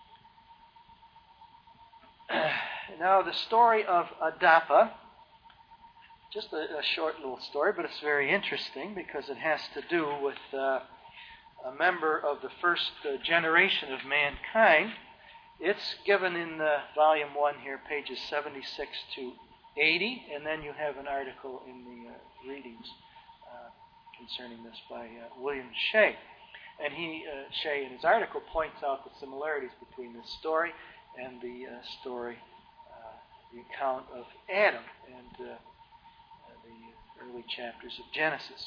Now, the story of Adapa, just a, a short little story, but it's very interesting because it has to do with uh, a member of the first uh, generation of mankind. It's given in uh, volume one here, pages seventy-six to eighty, and then you have an article in the uh, readings uh, concerning this by uh, William Shea. And he, uh, Shea, in his article, points out the similarities between this story and the uh, story, uh, the account of Adam and uh, uh, the early chapters of Genesis.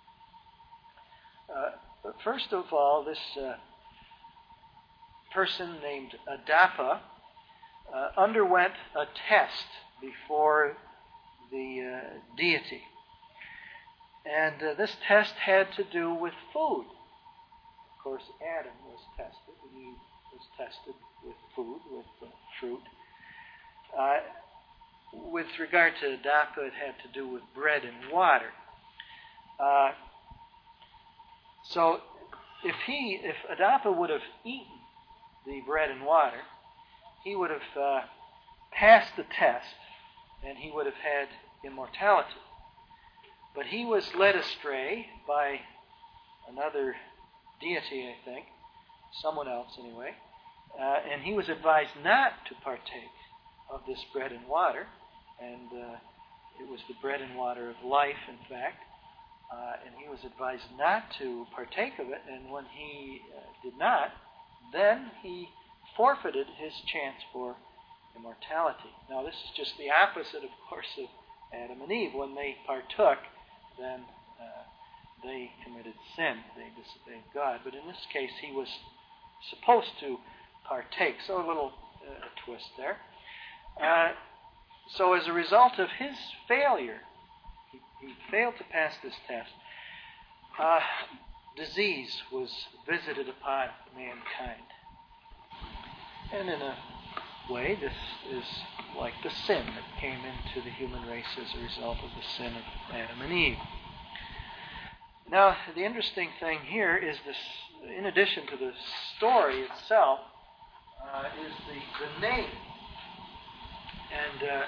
Uh, but first of all, this uh, person named Adapa uh, underwent a test before the uh, deity. And uh, this test had to do with food. Of course, Adam was tested. Eve was tested with food, with uh, fruit. Uh, with regard to Adapa, it had to do with bread and water. Uh, so, if he, if Adapa would have eaten the bread and water, he would have uh, passed the test, and he would have had immortality. But he was led astray by another deity, I think, someone else anyway, uh, and he was advised not to partake of this bread and water, and uh, it was the bread and water of life, in fact, uh, and he was advised not to partake of it, and when he uh, did not, then he forfeited his chance for immortality. Now, this is just the opposite, of course, of Adam and Eve. When they partook, then uh, they committed sin. They disobeyed God. But in this case, he was supposed to partake. So a little uh, twist there. Uh, so as a result of his failure, he, he failed to pass this test, uh, disease was visited upon mankind. And in a way, this is like the sin that came into the human race as a result of the sin of Adam and Eve. Now, the interesting thing here is this, in addition to the story itself, uh, is the, the name. And uh,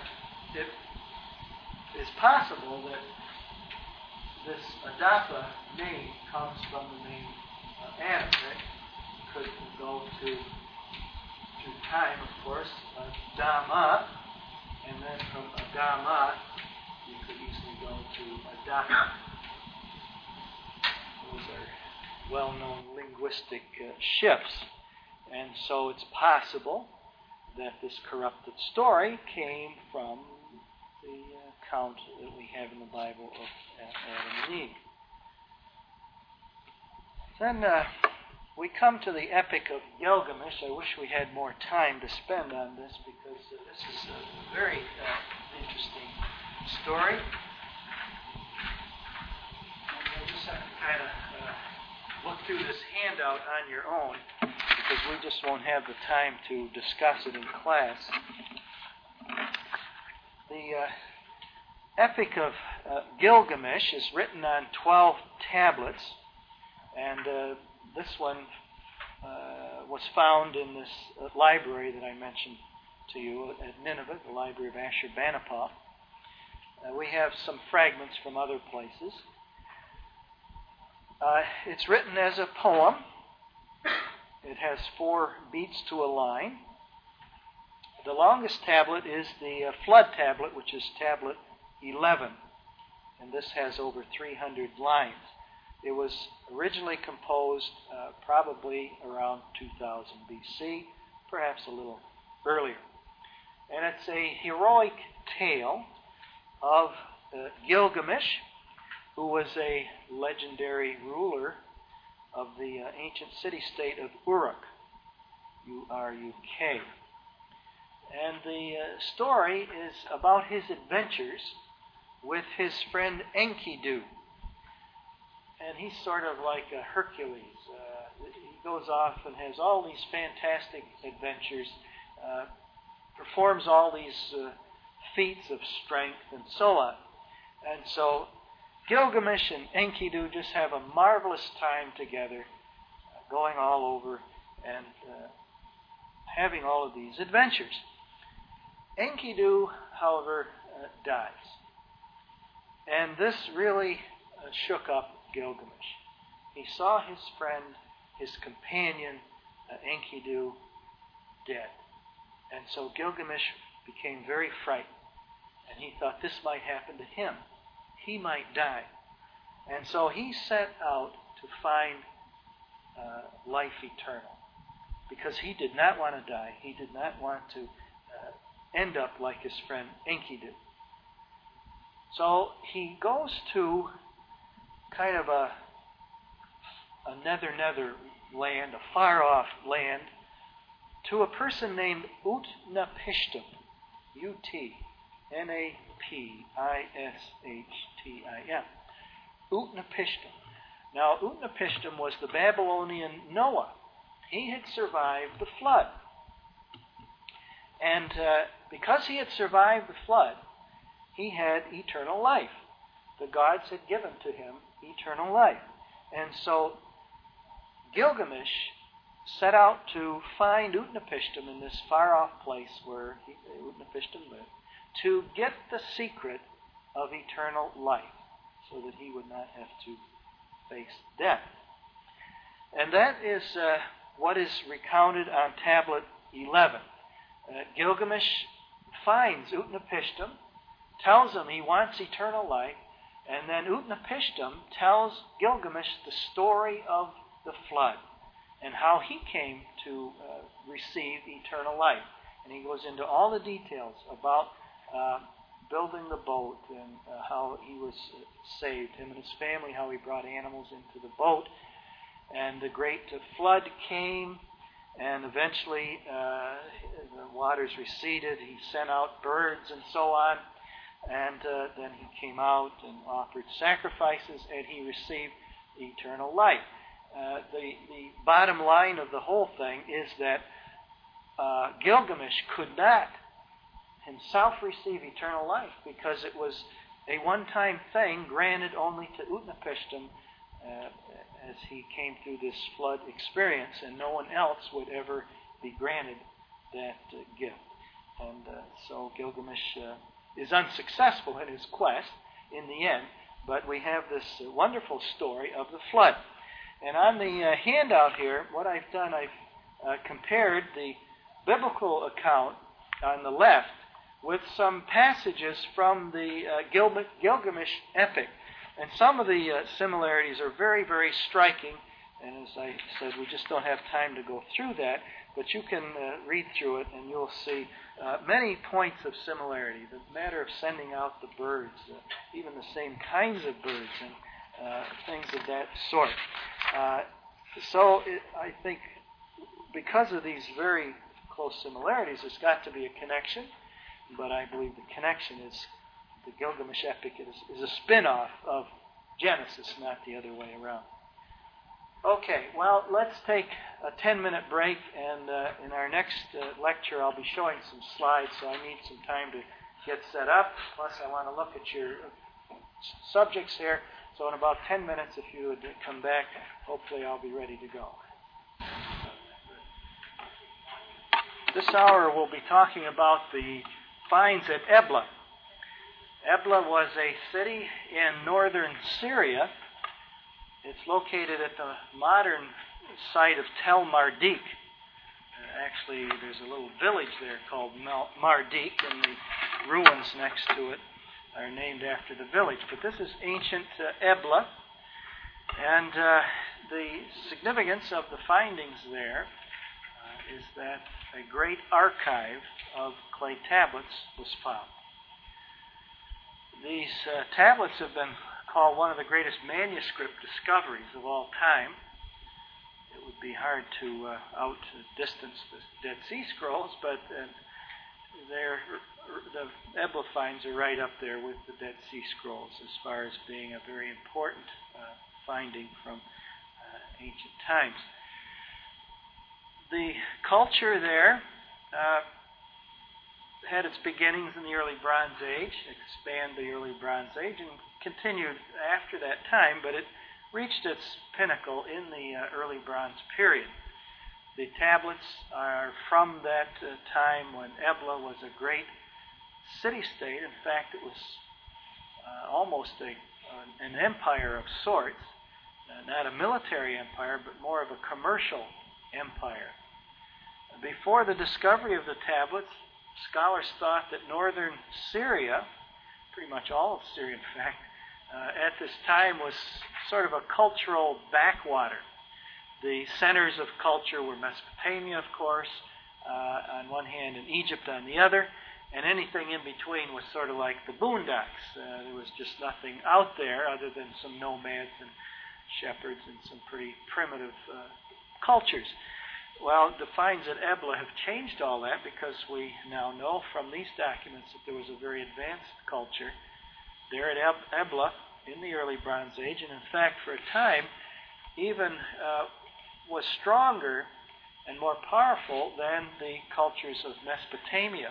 it is possible that this Adapa name comes from the name uh, Adam. Right? Could go to, to time, of course, Adama, and then from Adama, you could easily go to Adapa. Those are well-known linguistic uh, shifts. And so it's possible that this corrupted story came from the account that we have in the Bible of Adam and Eve. Then uh, we come to the Epic of Gilgamesh. I wish we had more time to spend on this because uh, this is a very uh, interesting story. You'll just have to kind of uh, look through this handout on your own because we just won't have the time to discuss it in class. The uh, Epic of uh, Gilgamesh is written on twelve tablets, and uh, this one uh, was found in this uh, library that I mentioned to you at Nineveh, the library of Ashurbanipal. Uh, we have some fragments from other places. Uh, it's written as a poem. It has four beats to a line. The longest tablet is the uh, flood tablet, which is tablet eleven. And this has over three hundred lines. It was originally composed uh, probably around two thousand B C, perhaps a little earlier. And it's a heroic tale of uh, Gilgamesh, who was a legendary ruler of the uh, ancient city-state of Uruk, U R U K. And the uh, story is about his adventures with his friend Enkidu. And he's sort of like a Hercules. Uh, he goes off and has all these fantastic adventures, uh, performs all these uh, feats of strength and so on. And so Gilgamesh and Enkidu just have a marvelous time together, uh, going all over and uh, having all of these adventures. Enkidu, however, uh, dies. And this really uh, shook up Gilgamesh. He saw his friend, his companion, uh, Enkidu, dead. And so Gilgamesh became very frightened. And he thought this might happen to him. He might die. And so he set out to find uh, life eternal. Because he did not want to die. He did not want to uh, end up like his friend Enkidu. So he goes to kind of a, a nether nether land, a far off land, to a person named Utnapishtim, U T N A P I S H T I M, Utnapishtim. Now, Utnapishtim was the Babylonian Noah. He had survived the flood. And uh, because he had survived the flood, he had eternal life. The gods had given to him eternal life. And so Gilgamesh set out to find Utnapishtim in this far-off place where he, Utnapishtim lived, to get the secret of eternal life so that he would not have to face death. And that is uh, what is recounted on tablet eleven. Uh, Gilgamesh finds Utnapishtim, tells him he wants eternal life, and then Utnapishtim tells Gilgamesh the story of the flood and how he came to uh, receive eternal life. And he goes into all the details about uh, building the boat and uh, how he was uh, saved, him and his family, how he brought animals into the boat. And the great uh, flood came, and eventually uh, the waters receded. He sent out birds and so on. And uh, then he came out and offered sacrifices, and he received eternal life. Uh, the, the bottom line of the whole thing is that uh, Gilgamesh could not himself receive eternal life because it was a one-time thing granted only to Utnapishtim uh, as he came through this flood experience, and no one else would ever be granted that uh, gift. And uh, so Gilgamesh uh, is unsuccessful in his quest in the end, but we have this uh, wonderful story of the flood. And on the uh, handout here, what I've done, I've uh, compared the biblical account on the left with some passages from the uh, Gil- Gilgamesh epic. And some of the uh, similarities are very, very striking. And as I said, we just don't have time to go through that. But you can uh, read through it and you'll see uh, many points of similarity. The matter of sending out the birds, uh, even the same kinds of birds and uh, things of that sort. Uh, so it, I think because of these very close similarities, there's got to be a connection. But I believe the connection is the Gilgamesh epic is, is a spin-off of Genesis, not the other way around. Okay, well, let's take a ten-minute break, and uh, in our next uh, lecture I'll be showing some slides, so I need some time to get set up. Plus, I want to look at your subjects here. So in about ten minutes, if you would come back, hopefully I'll be ready to go. This hour we'll be talking about the finds at Ebla. Ebla was a city in northern Syria. It's located at the modern site of Tel Mardik. Uh, actually, there's a little village there called Mardik, and the ruins next to it are named after the village. But this is ancient uh, Ebla, and uh, the significance of the findings there uh, is that a great archive of clay tablets was found. These uh, tablets have been called one of the greatest manuscript discoveries of all time. It would be hard to uh, outdistance the Dead Sea Scrolls, but uh, they're, the Ebla finds are right up there with the Dead Sea Scrolls as far as being a very important uh, finding from uh, ancient times. The culture there uh, had its beginnings in the early Bronze Age, expand the early Bronze Age, and continued after that time, but it reached its pinnacle in the uh, early Bronze period. The tablets are from that uh, time when Ebla was a great city-state. In fact, it was uh, almost a, uh, an empire of sorts, uh, not a military empire, but more of a commercial empire. Before the discovery of the tablets, scholars thought that northern Syria, pretty much all of Syria in fact, uh, at this time was sort of a cultural backwater. The centers of culture were Mesopotamia, of course, uh, on one hand, and Egypt on the other, and anything in between was sort of like the boondocks. Uh, there was just nothing out there other than some nomads and shepherds and some pretty primitive uh, cultures. Well, the finds at Ebla have changed all that, because we now know from these documents that there was a very advanced culture there at Ebla in the early Bronze Age, and in fact, for a time, even uh, was stronger and more powerful than the cultures of Mesopotamia.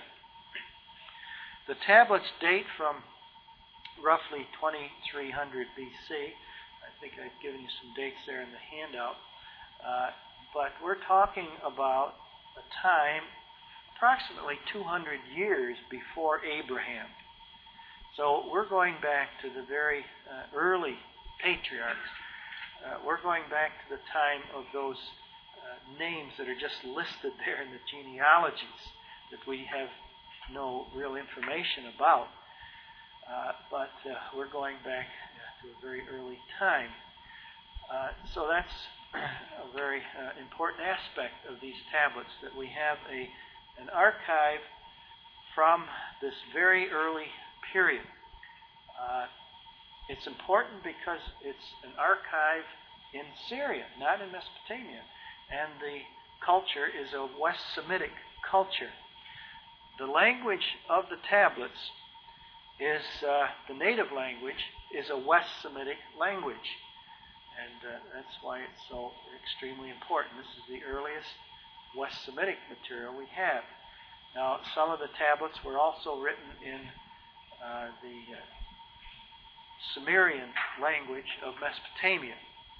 The tablets date from roughly twenty-three hundred B C. I think I've given you some dates there in the handout. Uh, but we're talking about a time approximately two hundred years before Abraham. So we're going back to the very uh, early patriarchs. Uh, we're going back to the time of those uh, names that are just listed there in the genealogies that we have no real information about. Uh, but uh, we're going back uh, to a very early time. Uh, so that's a very uh, important aspect of these tablets, that we have a an archive from this very early period. Uh, it's important because it's an archive in Syria, not in Mesopotamia, and the culture is a West Semitic culture. The language of the tablets is, uh, the native language is a West Semitic language. And uh, that's why it's so extremely important. This is the earliest West Semitic material we have. Now, some of the tablets were also written in uh, the uh, Sumerian language of Mesopotamia.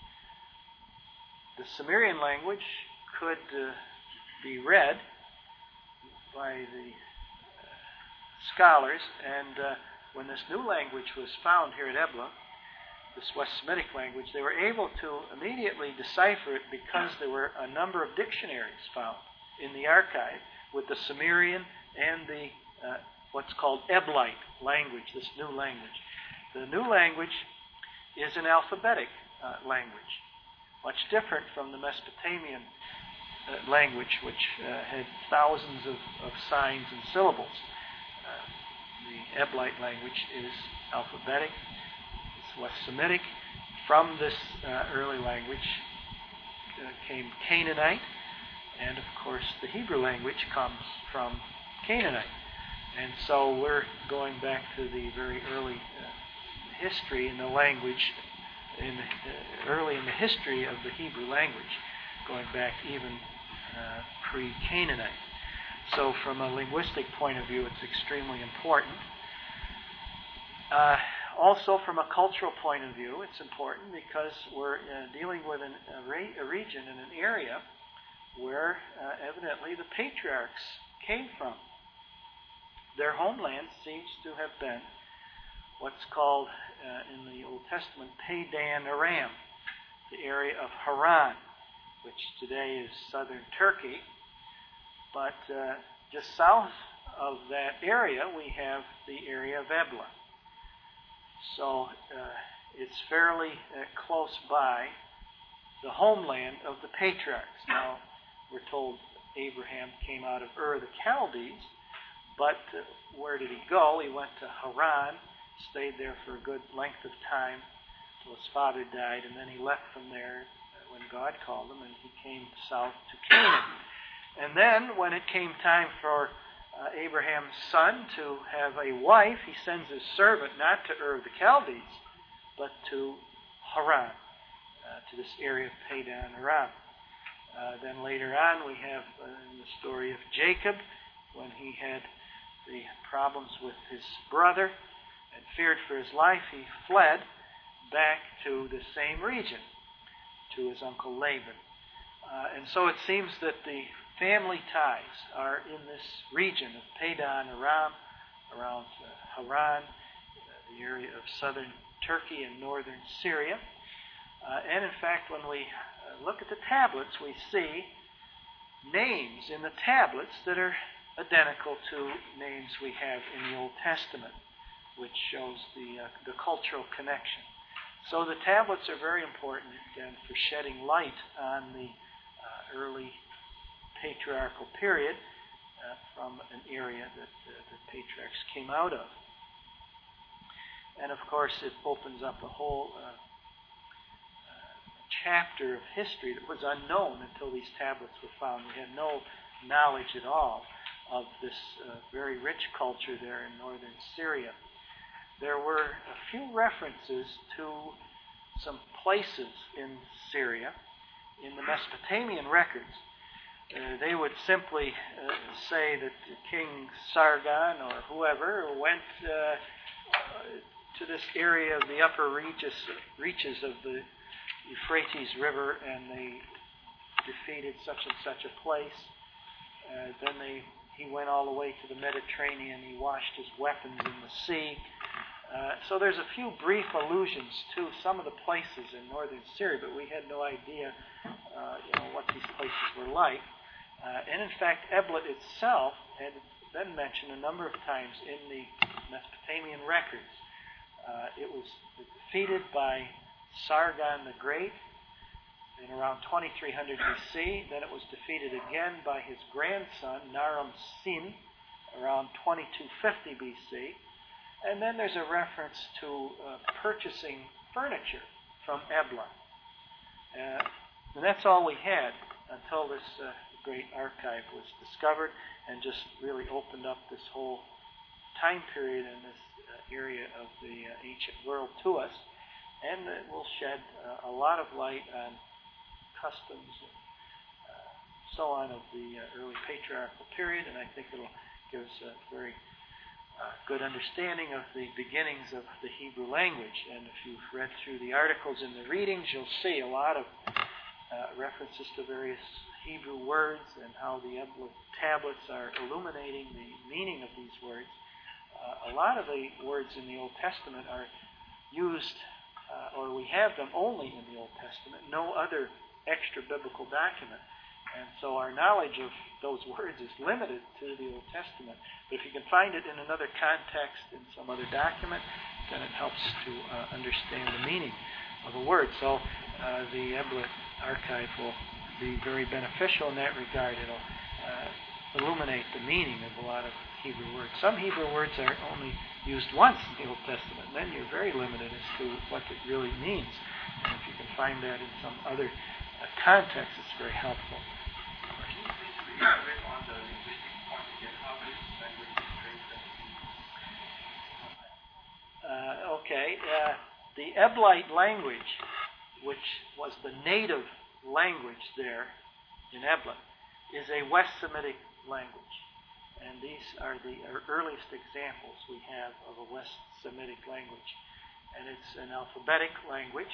The Sumerian language could uh, be read by the uh, scholars, and uh, when this new language was found here at Ebla, this West Semitic language, they were able to immediately decipher it because there were a number of dictionaries found in the archive with the Sumerian and the uh, what's called Eblite language, this new language. The new language is an alphabetic uh, language, much different from the Mesopotamian uh, language, which uh, had thousands of, of signs and syllables. Uh, the Eblite language is alphabetic. West Semitic. From this uh, early language uh, came Canaanite, and of course the Hebrew language comes from Canaanite. And so we're going back to the very early uh, history in the language, in the, uh, early in the history of the Hebrew language, going back even uh, pre-Canaanite. So from a linguistic point of view, it's extremely important. Uh, Also, from a cultural point of view, it's important because we're uh, dealing with an, a, re- a region and an area where uh, evidently the patriarchs came from. Their homeland seems to have been what's called uh, in the Old Testament Padan Aram, the area of Haran, which today is southern Turkey. But uh, just south of that area, we have the area of Ebla. So uh, it's fairly uh, close by the homeland of the patriarchs. Now, we're told Abraham came out of Ur the Chaldees, but uh, where did he go? He went to Haran, stayed there for a good length of time until his father died, and then he left from there uh, when God called him, and he came south to Canaan. And then, when it came time for Uh, Abraham's son to have a wife, he sends his servant not to Ur of the Chaldees, but to Haran, uh, to this area of Padan Aram. Uh, then later on we have uh, the story of Jacob, when he had the problems with his brother and feared for his life, he fled back to the same region, to his uncle Laban. Uh, and so it seems that the family ties are in this region of Padan Aram, around uh, Haran, uh, the area of southern Turkey and northern Syria. Uh, and in fact, when we uh, look at the tablets, we see names in the tablets that are identical to names we have in the Old Testament, which shows the, uh, the cultural connection. So the tablets are very important again for shedding light on the uh, early patriarchal period uh, from an area that uh, the patriarchs came out of. And of course, it opens up a whole uh, uh, chapter of history that was unknown until these tablets were found. We had no knowledge at all of this uh, very rich culture there in northern Syria. There were a few references to some places in Syria in the Mesopotamian records. Uh, they would simply uh, say that King Sargon or whoever went uh, uh, to this area of the upper reaches, reaches of the Euphrates River, and they defeated such and such a place. Uh, then they, he went all the way to the Mediterranean. He washed his weapons in the sea. Uh, so there's a few brief allusions to some of the places in northern Syria, but we had no idea, uh, you know, what these places were like. Uh, and in fact, Eblat itself had been mentioned a number of times in the Mesopotamian records. Uh, it was defeated by Sargon the Great in around twenty-three hundred B C. Then it was defeated again by his grandson, Naram Sin, around twenty-two fifty B C. And then there's a reference to uh, purchasing furniture from Ebla. Uh, and that's all we had until this uh, great archive was discovered and just really opened up this whole time period and this uh, area of the uh, ancient world to us. And it will shed uh, a lot of light on customs and uh, so on of the uh, early patriarchal period, and I think it'll give us a very uh, good understanding of the beginnings of the Hebrew language. And if you've read through the articles in the readings, you'll see a lot of uh, references to various Hebrew words and how the Ebla tablets are illuminating the meaning of these words. Uh, a lot of the words in the Old Testament are used, uh, or we have them only in the Old Testament, no other extra biblical document. And so our knowledge of those words is limited to the Old Testament. But if you can find it in another context, in some other document, then it helps to uh, understand the meaning of a word. So uh, the Ebla archive will be very beneficial in that regard. It'll uh, illuminate the meaning of a lot of Hebrew words. Some Hebrew words are only used once in the Old Testament. Then you're very limited as to what it really means. And if you can find that in some other uh, context, it's very helpful. Uh, okay, uh, the Eblite language, which was the native language there in Ebla, is a West Semitic language. And these are the earliest examples we have of a West Semitic language. And it's an alphabetic language.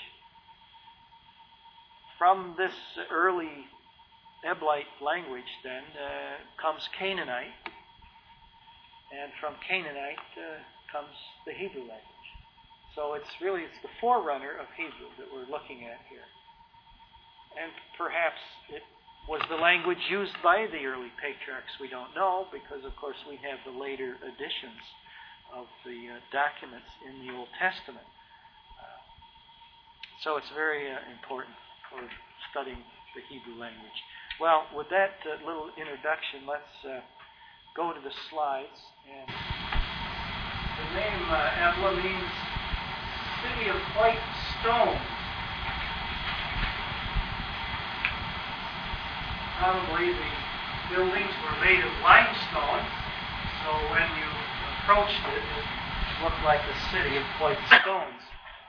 From this early Eblite language, then, uh, comes Canaanite. And from Canaanite uh, comes the Hebrew language. So it's really it's the forerunner of Hebrew that we're looking at here. And perhaps it was the language used by the early patriarchs. We don't know, because of course we have the later editions of the uh, documents in the Old Testament. Uh, so it's very uh, important for studying the Hebrew language. Well, with that uh, little introduction, let's uh, go to the slides. And the name uh, Ebla means city of white stone. Probably the buildings were made of limestone, so when you approached it, it looked like a city of white stones.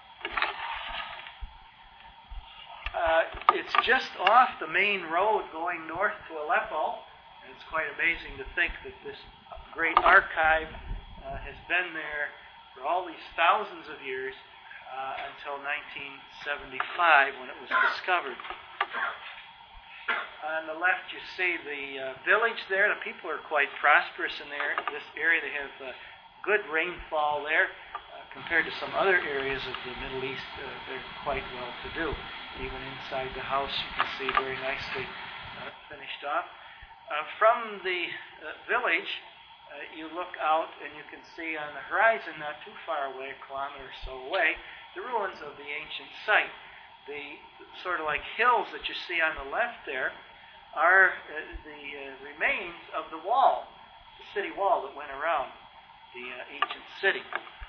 Uh, it's just off the main road going north to Aleppo, and it's quite amazing to think that this great archive uh, has been there for all these thousands of years uh, until nineteen seventy-five when it was discovered. On the left, you see the uh, village there. The people are quite prosperous in there. This area, they have uh, good rainfall there uh, compared to some other areas of the Middle East. Uh, they're quite well-to-do. Even inside the house, you can see very nicely uh, finished off. Uh, from the uh, village, uh, you look out and you can see on the horizon, not too far away, a kilometer or so away, the ruins of the ancient site. The sort of like hills that you see on the left there are uh, the uh, remains of the wall, the city wall that went around the uh, ancient city.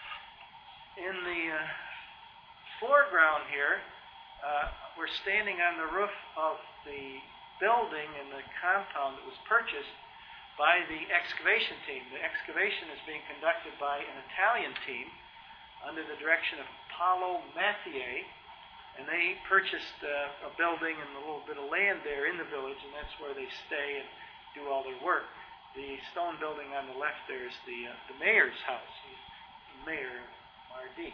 In the uh, foreground here, uh, we're standing on the roof of the building and the compound that was purchased by the excavation team. The excavation is being conducted by an Italian team under the direction of Paolo Mattier, and they purchased uh, a building and a little bit of land there in the village, and that's where they stay and do all their work. The stone building on the left there is the, uh, the mayor's house, the mayor of Mardi.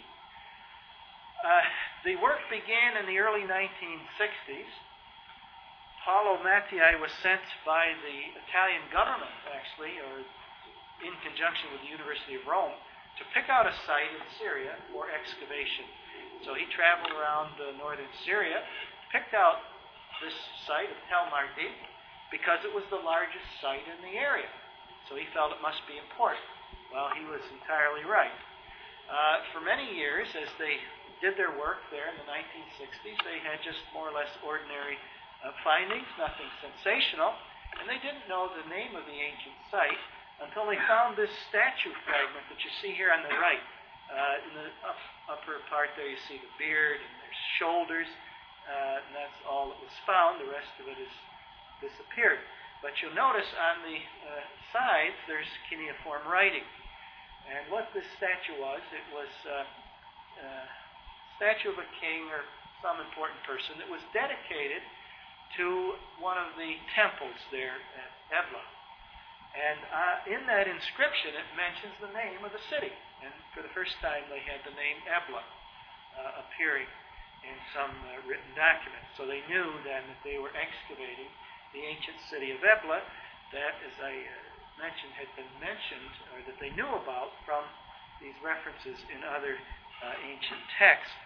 Uh, the work began in the early nineteen sixties. Paolo Mattier was sent by the Italian government, actually, or in conjunction with the University of Rome, to pick out a site in Syria for excavation. So he traveled around uh, northern Syria, picked out this site of Tel Mardi because it was the largest site in the area. So he felt it must be important. Well, he was entirely right. Uh, for many years, as they did their work there in the nineteen sixties, they had just more or less ordinary uh, findings, nothing sensational, and they didn't know the name of the ancient site until they found this statue fragment that you see here on the right. Uh, in the up, upper part there you see the beard and there's shoulders, uh, and that's all that was found. The rest of it has disappeared. But you'll notice on the uh, sides there's cuneiform writing. And what this statue was, it was uh, a statue of a king or some important person that was dedicated to one of the temples there at Ebla. And uh, in that inscription, it mentions the name of the city. And for the first time, they had the name Ebla uh, appearing in some uh, written document. So they knew then that they were excavating the ancient city of Ebla that, as I uh, mentioned, had been mentioned, or that they knew about from these references in other uh, ancient texts.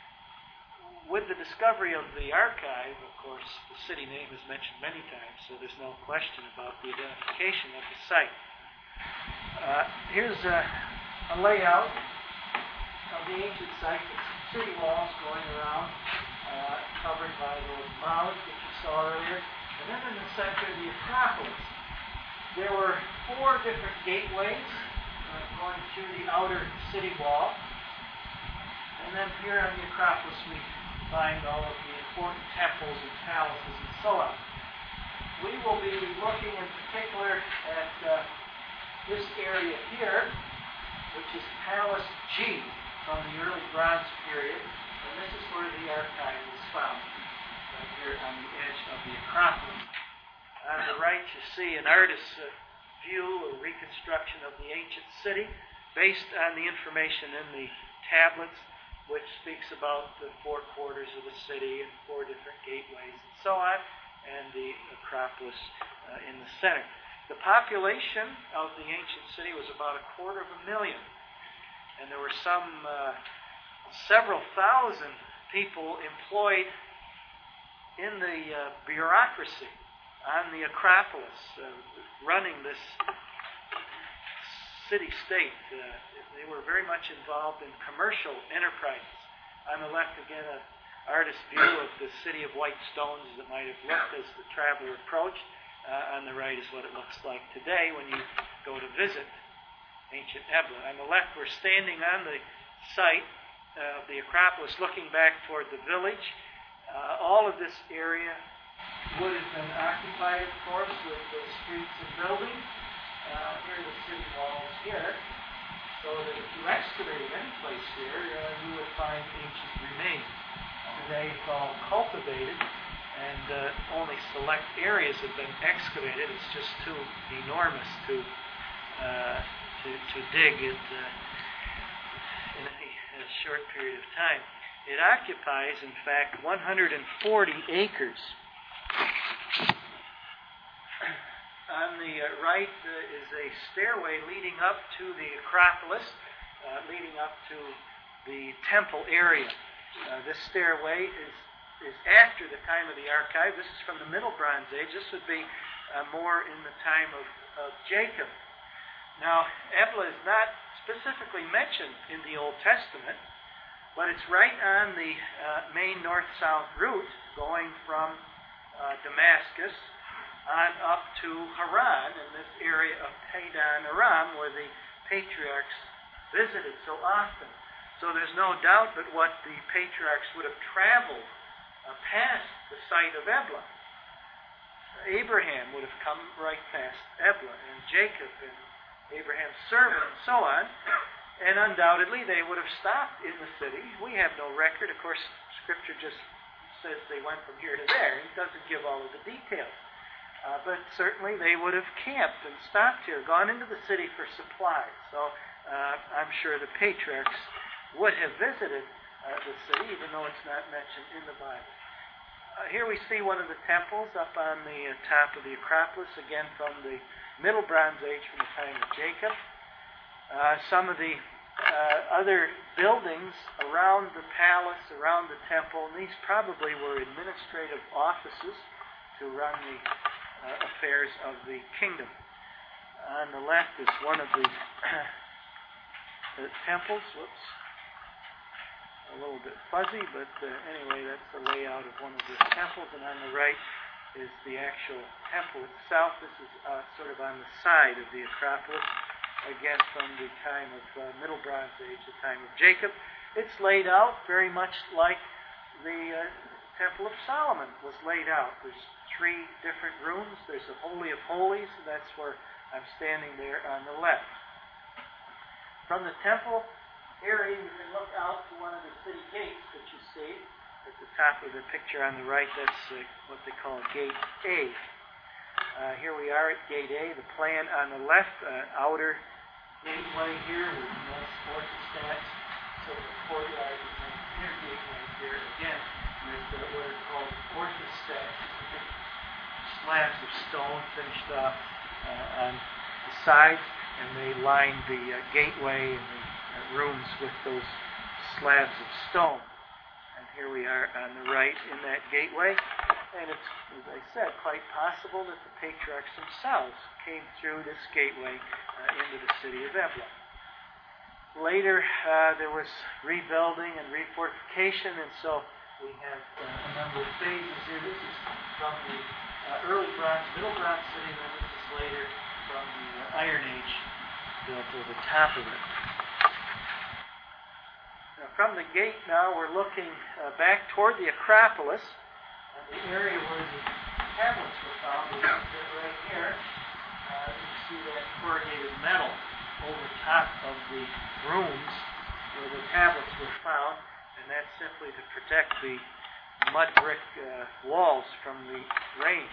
With the discovery of the archive, of course, the city name is mentioned many times, so there's no question about the identification of the site. Uh, here's a, a layout of the ancient site. It's city walls going around, uh, covered by those mounds that you saw earlier. And then in the center, the Acropolis. There were four different gateways uh, going through the outer city wall. And then here on the Acropolis, we find all of the important temples and palaces and so on. We will be looking in particular at uh, this area here, which is Palace G from the early Bronze period, and this is where the archive is found, right here on the edge of the Acropolis. On the right, you see an artist's uh, view or reconstruction of the ancient city based on the information in the tablets, which speaks about the four quarters of the city and four different gateways and so on, and the Acropolis uh, in the center. The population of the ancient city was about a quarter of a million, and there were some uh, several thousand people employed in the uh, bureaucracy on the Acropolis, uh, running this city-state. Uh, they were very much involved in commercial enterprises. On the left, again, an artist's view of the city of white stones as it might have looked as the traveler approached. Uh, on the right is what it looks like today when you go to visit ancient Ebla. On the left, we're standing on the site of the Acropolis looking back toward the village. Uh, all of this area would have been occupied, of course, with the streets and buildings. Uh, here are the city walls here. So that if you excavated any place here, uh, you would find ancient remains. Today it's all cultivated, and uh, only select areas have been excavated. It's just too enormous to uh, to, to dig it uh, in a, a short period of time. It occupies, in fact, one hundred forty acres. On the uh, right uh, is a stairway leading up to the Acropolis, uh, leading up to the temple area. Uh, this stairway is, is after the time of the archive. This is from the Middle Bronze Age. This would be uh, more in the time of, of Jacob. Now, Ebla is not specifically mentioned in the Old Testament, but it's right on the uh, main north-south route going from uh, Damascus on up to Haran, in this area of Padan Aram, where the patriarchs visited so often. So there's no doubt but what the patriarchs would have traveled uh, past the site of Ebla. Abraham would have come right past Ebla, and Jacob, and Abraham's servant, and so on. And undoubtedly, they would have stopped in the city. We have no record. Of course, Scripture just says they went from here to there. It doesn't give all of the details. Uh, but certainly they would have camped and stopped here, gone into the city for supplies. So uh, I'm sure the patriarchs would have visited uh, the city, even though it's not mentioned in the Bible. Uh, here we see one of the temples up on the uh, top of the Acropolis, again from the Middle Bronze Age, from the time of Jacob. Uh, some of the uh, other buildings around the palace, around the temple, and these probably were administrative offices to run the uh, affairs of the kingdom. On the left is one of the, the temples. Whoops. A little bit fuzzy, but uh, anyway, that's the layout of one of the temples. And on the right is the actual temple itself. This is uh, sort of on the side of the Acropolis, again from the time of uh, Middle Bronze Age, the time of Jacob. It's laid out very much like the uh, Temple of Solomon was laid out. There's three different rooms. There's the Holy of Holies, and that's where I'm standing there on the left. From the temple area, you can look out to one of the city gates that you see at the top of the picture on the right. That's uh, what they call Gate A. Uh, here we are at Gate A. The plan on the left, uh, outer gateway here with nice orthostats. So the courtyard is an inner gateway here again with uh, what are called orthostats, slabs of stone finished off uh, on the sides, and they line the uh, gateway and the uh, rooms with those slabs of stone. And here we are on the right in that gateway, and it's, as I said, quite possible that the patriarchs themselves came through this gateway uh, into the city of Ebla. Later, uh, there was rebuilding and refortification, and so we have uh, a number of phases here. This is from the uh, early Bronze, Middle Bronze city, and then this is later from the uh, Iron Age built over the top of it. Now, from the gate now, we're looking uh, back toward the Acropolis, and the area where the tablets were found is right here. Uh, you can see that corrugated metal over top of the rooms where the tablets were found, and that's simply to protect the mud brick uh, walls from the rain.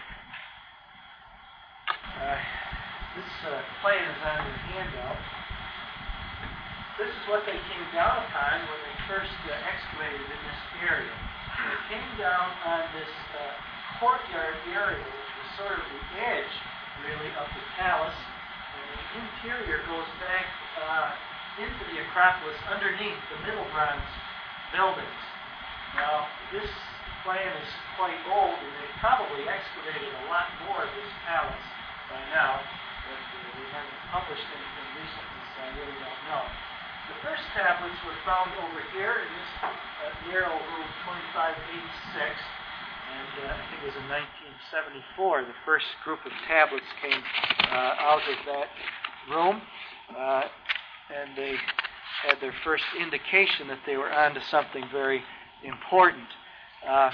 Uh, this uh, plan is on your handout. This is what they came down upon when they first uh, excavated in this area. They came down on this uh, courtyard area, which was sort of the edge, really, of the palace. And the interior goes back uh, into the Acropolis underneath the Middle Bronze buildings. Now, this plan is quite old, and they've probably excavated a lot more of this palace by now, but uh, we haven't published anything recently, so I really don't know. The first tablets were found over here in this uh, narrow room twenty-five eighty-six, and uh, I think it was in nineteen seventy-four the first group of tablets came uh, out of that room, uh, and they had their first indication that they were onto something very important. Uh,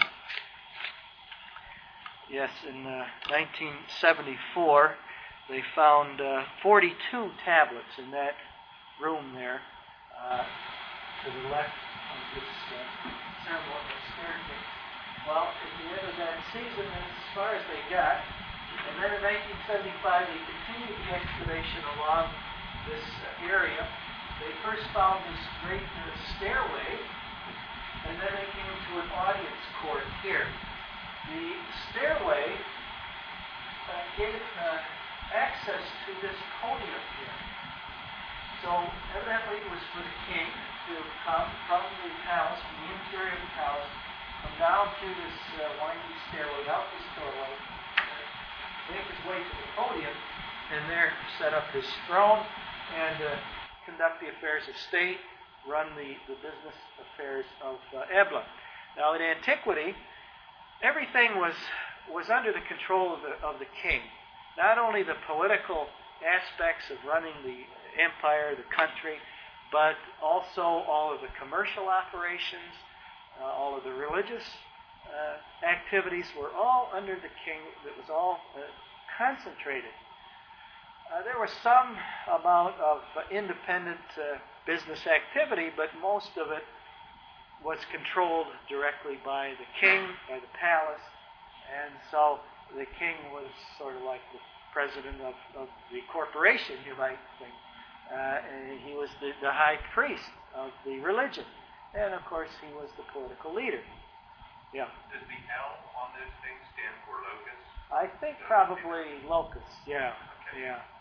yes, in uh, nineteen seventy-four, they found uh, forty-two tablets in that room there, uh, to the left of this uh, ceremonial staircase. Well, at the end of that season, that's as far as they got, and then in nineteen seventy-five, they continued the excavation along this uh, area. They first found this great uh, stairway, and then they came to an audience court here. The stairway uh, gave uh, access to this podium here. So evidently it was for the king to come from the palace, from the interior of the palace, come down through this uh, winding stairway, out this doorway, make his way to the podium, and there set up his throne and uh, conduct the affairs of state, run the, the business affairs of uh, Ebla. Now, in antiquity, everything was was under the control of the of the king. Not only the political aspects of running the empire, the country, but also all of the commercial operations, uh, all of the religious uh, activities were all under the king. It was all uh, concentrated. Uh, there was some amount of uh, independent uh, business activity, but most of it was controlled directly by the king, by the palace, and so the king was sort of like the president of, of the corporation, you might think. Uh, and he was the, the high priest of the religion, and of course he was the political leader. Yeah. Does the L on those things stand for locus? I think probably locus. Yeah. Okay. Yeah.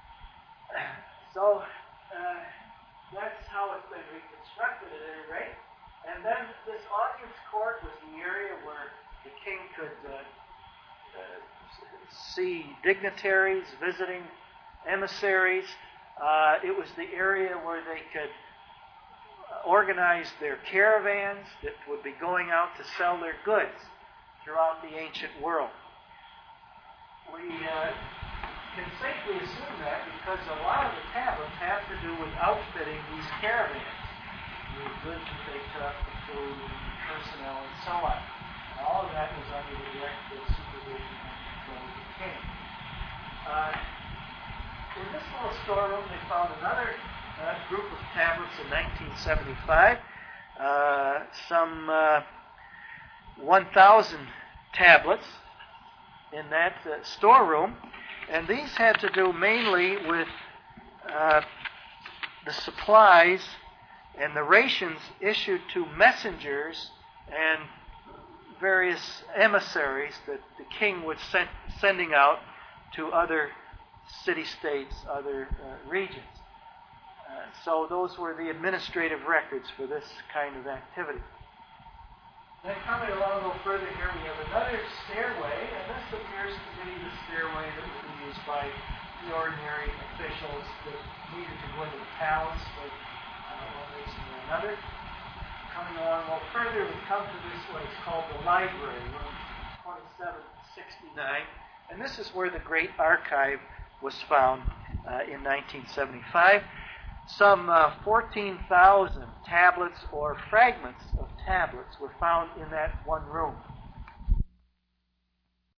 So uh, that's how it's been reconstructed at any rate. And then this audience court was the area where the king could uh, uh, see dignitaries, visiting emissaries. Uh, it was the area where they could organize their caravans that would be going out to sell their goods throughout the ancient world. We uh, can safely assume that because a lot of the tablets have to do with outfitting these caravans, the goods that they took, the food, the personnel, and so on. And all of that was under the direct supervision and control of the king. Uh, in this little storeroom, they found another uh, group of tablets in nineteen seventy-five. Uh, some uh, one thousand tablets in that uh, storeroom. And these had to do mainly with uh, the supplies and the rations issued to messengers and various emissaries that the king was send, sending out to other city-states, other uh, regions. Uh, so those were the administrative records for this kind of activity. Then coming along a little further here, we have another stairway, and this appears to be the stairway that would be used by the ordinary officials that needed to go into the palace for uh, one reason or another. Coming along a little further, we come to this, what is called the library, room twenty-seven sixty-nine, and this is where the Great Archive was found uh, in nineteen seventy-five. Some uh, fourteen thousand tablets or fragments of tablets were found in that one room.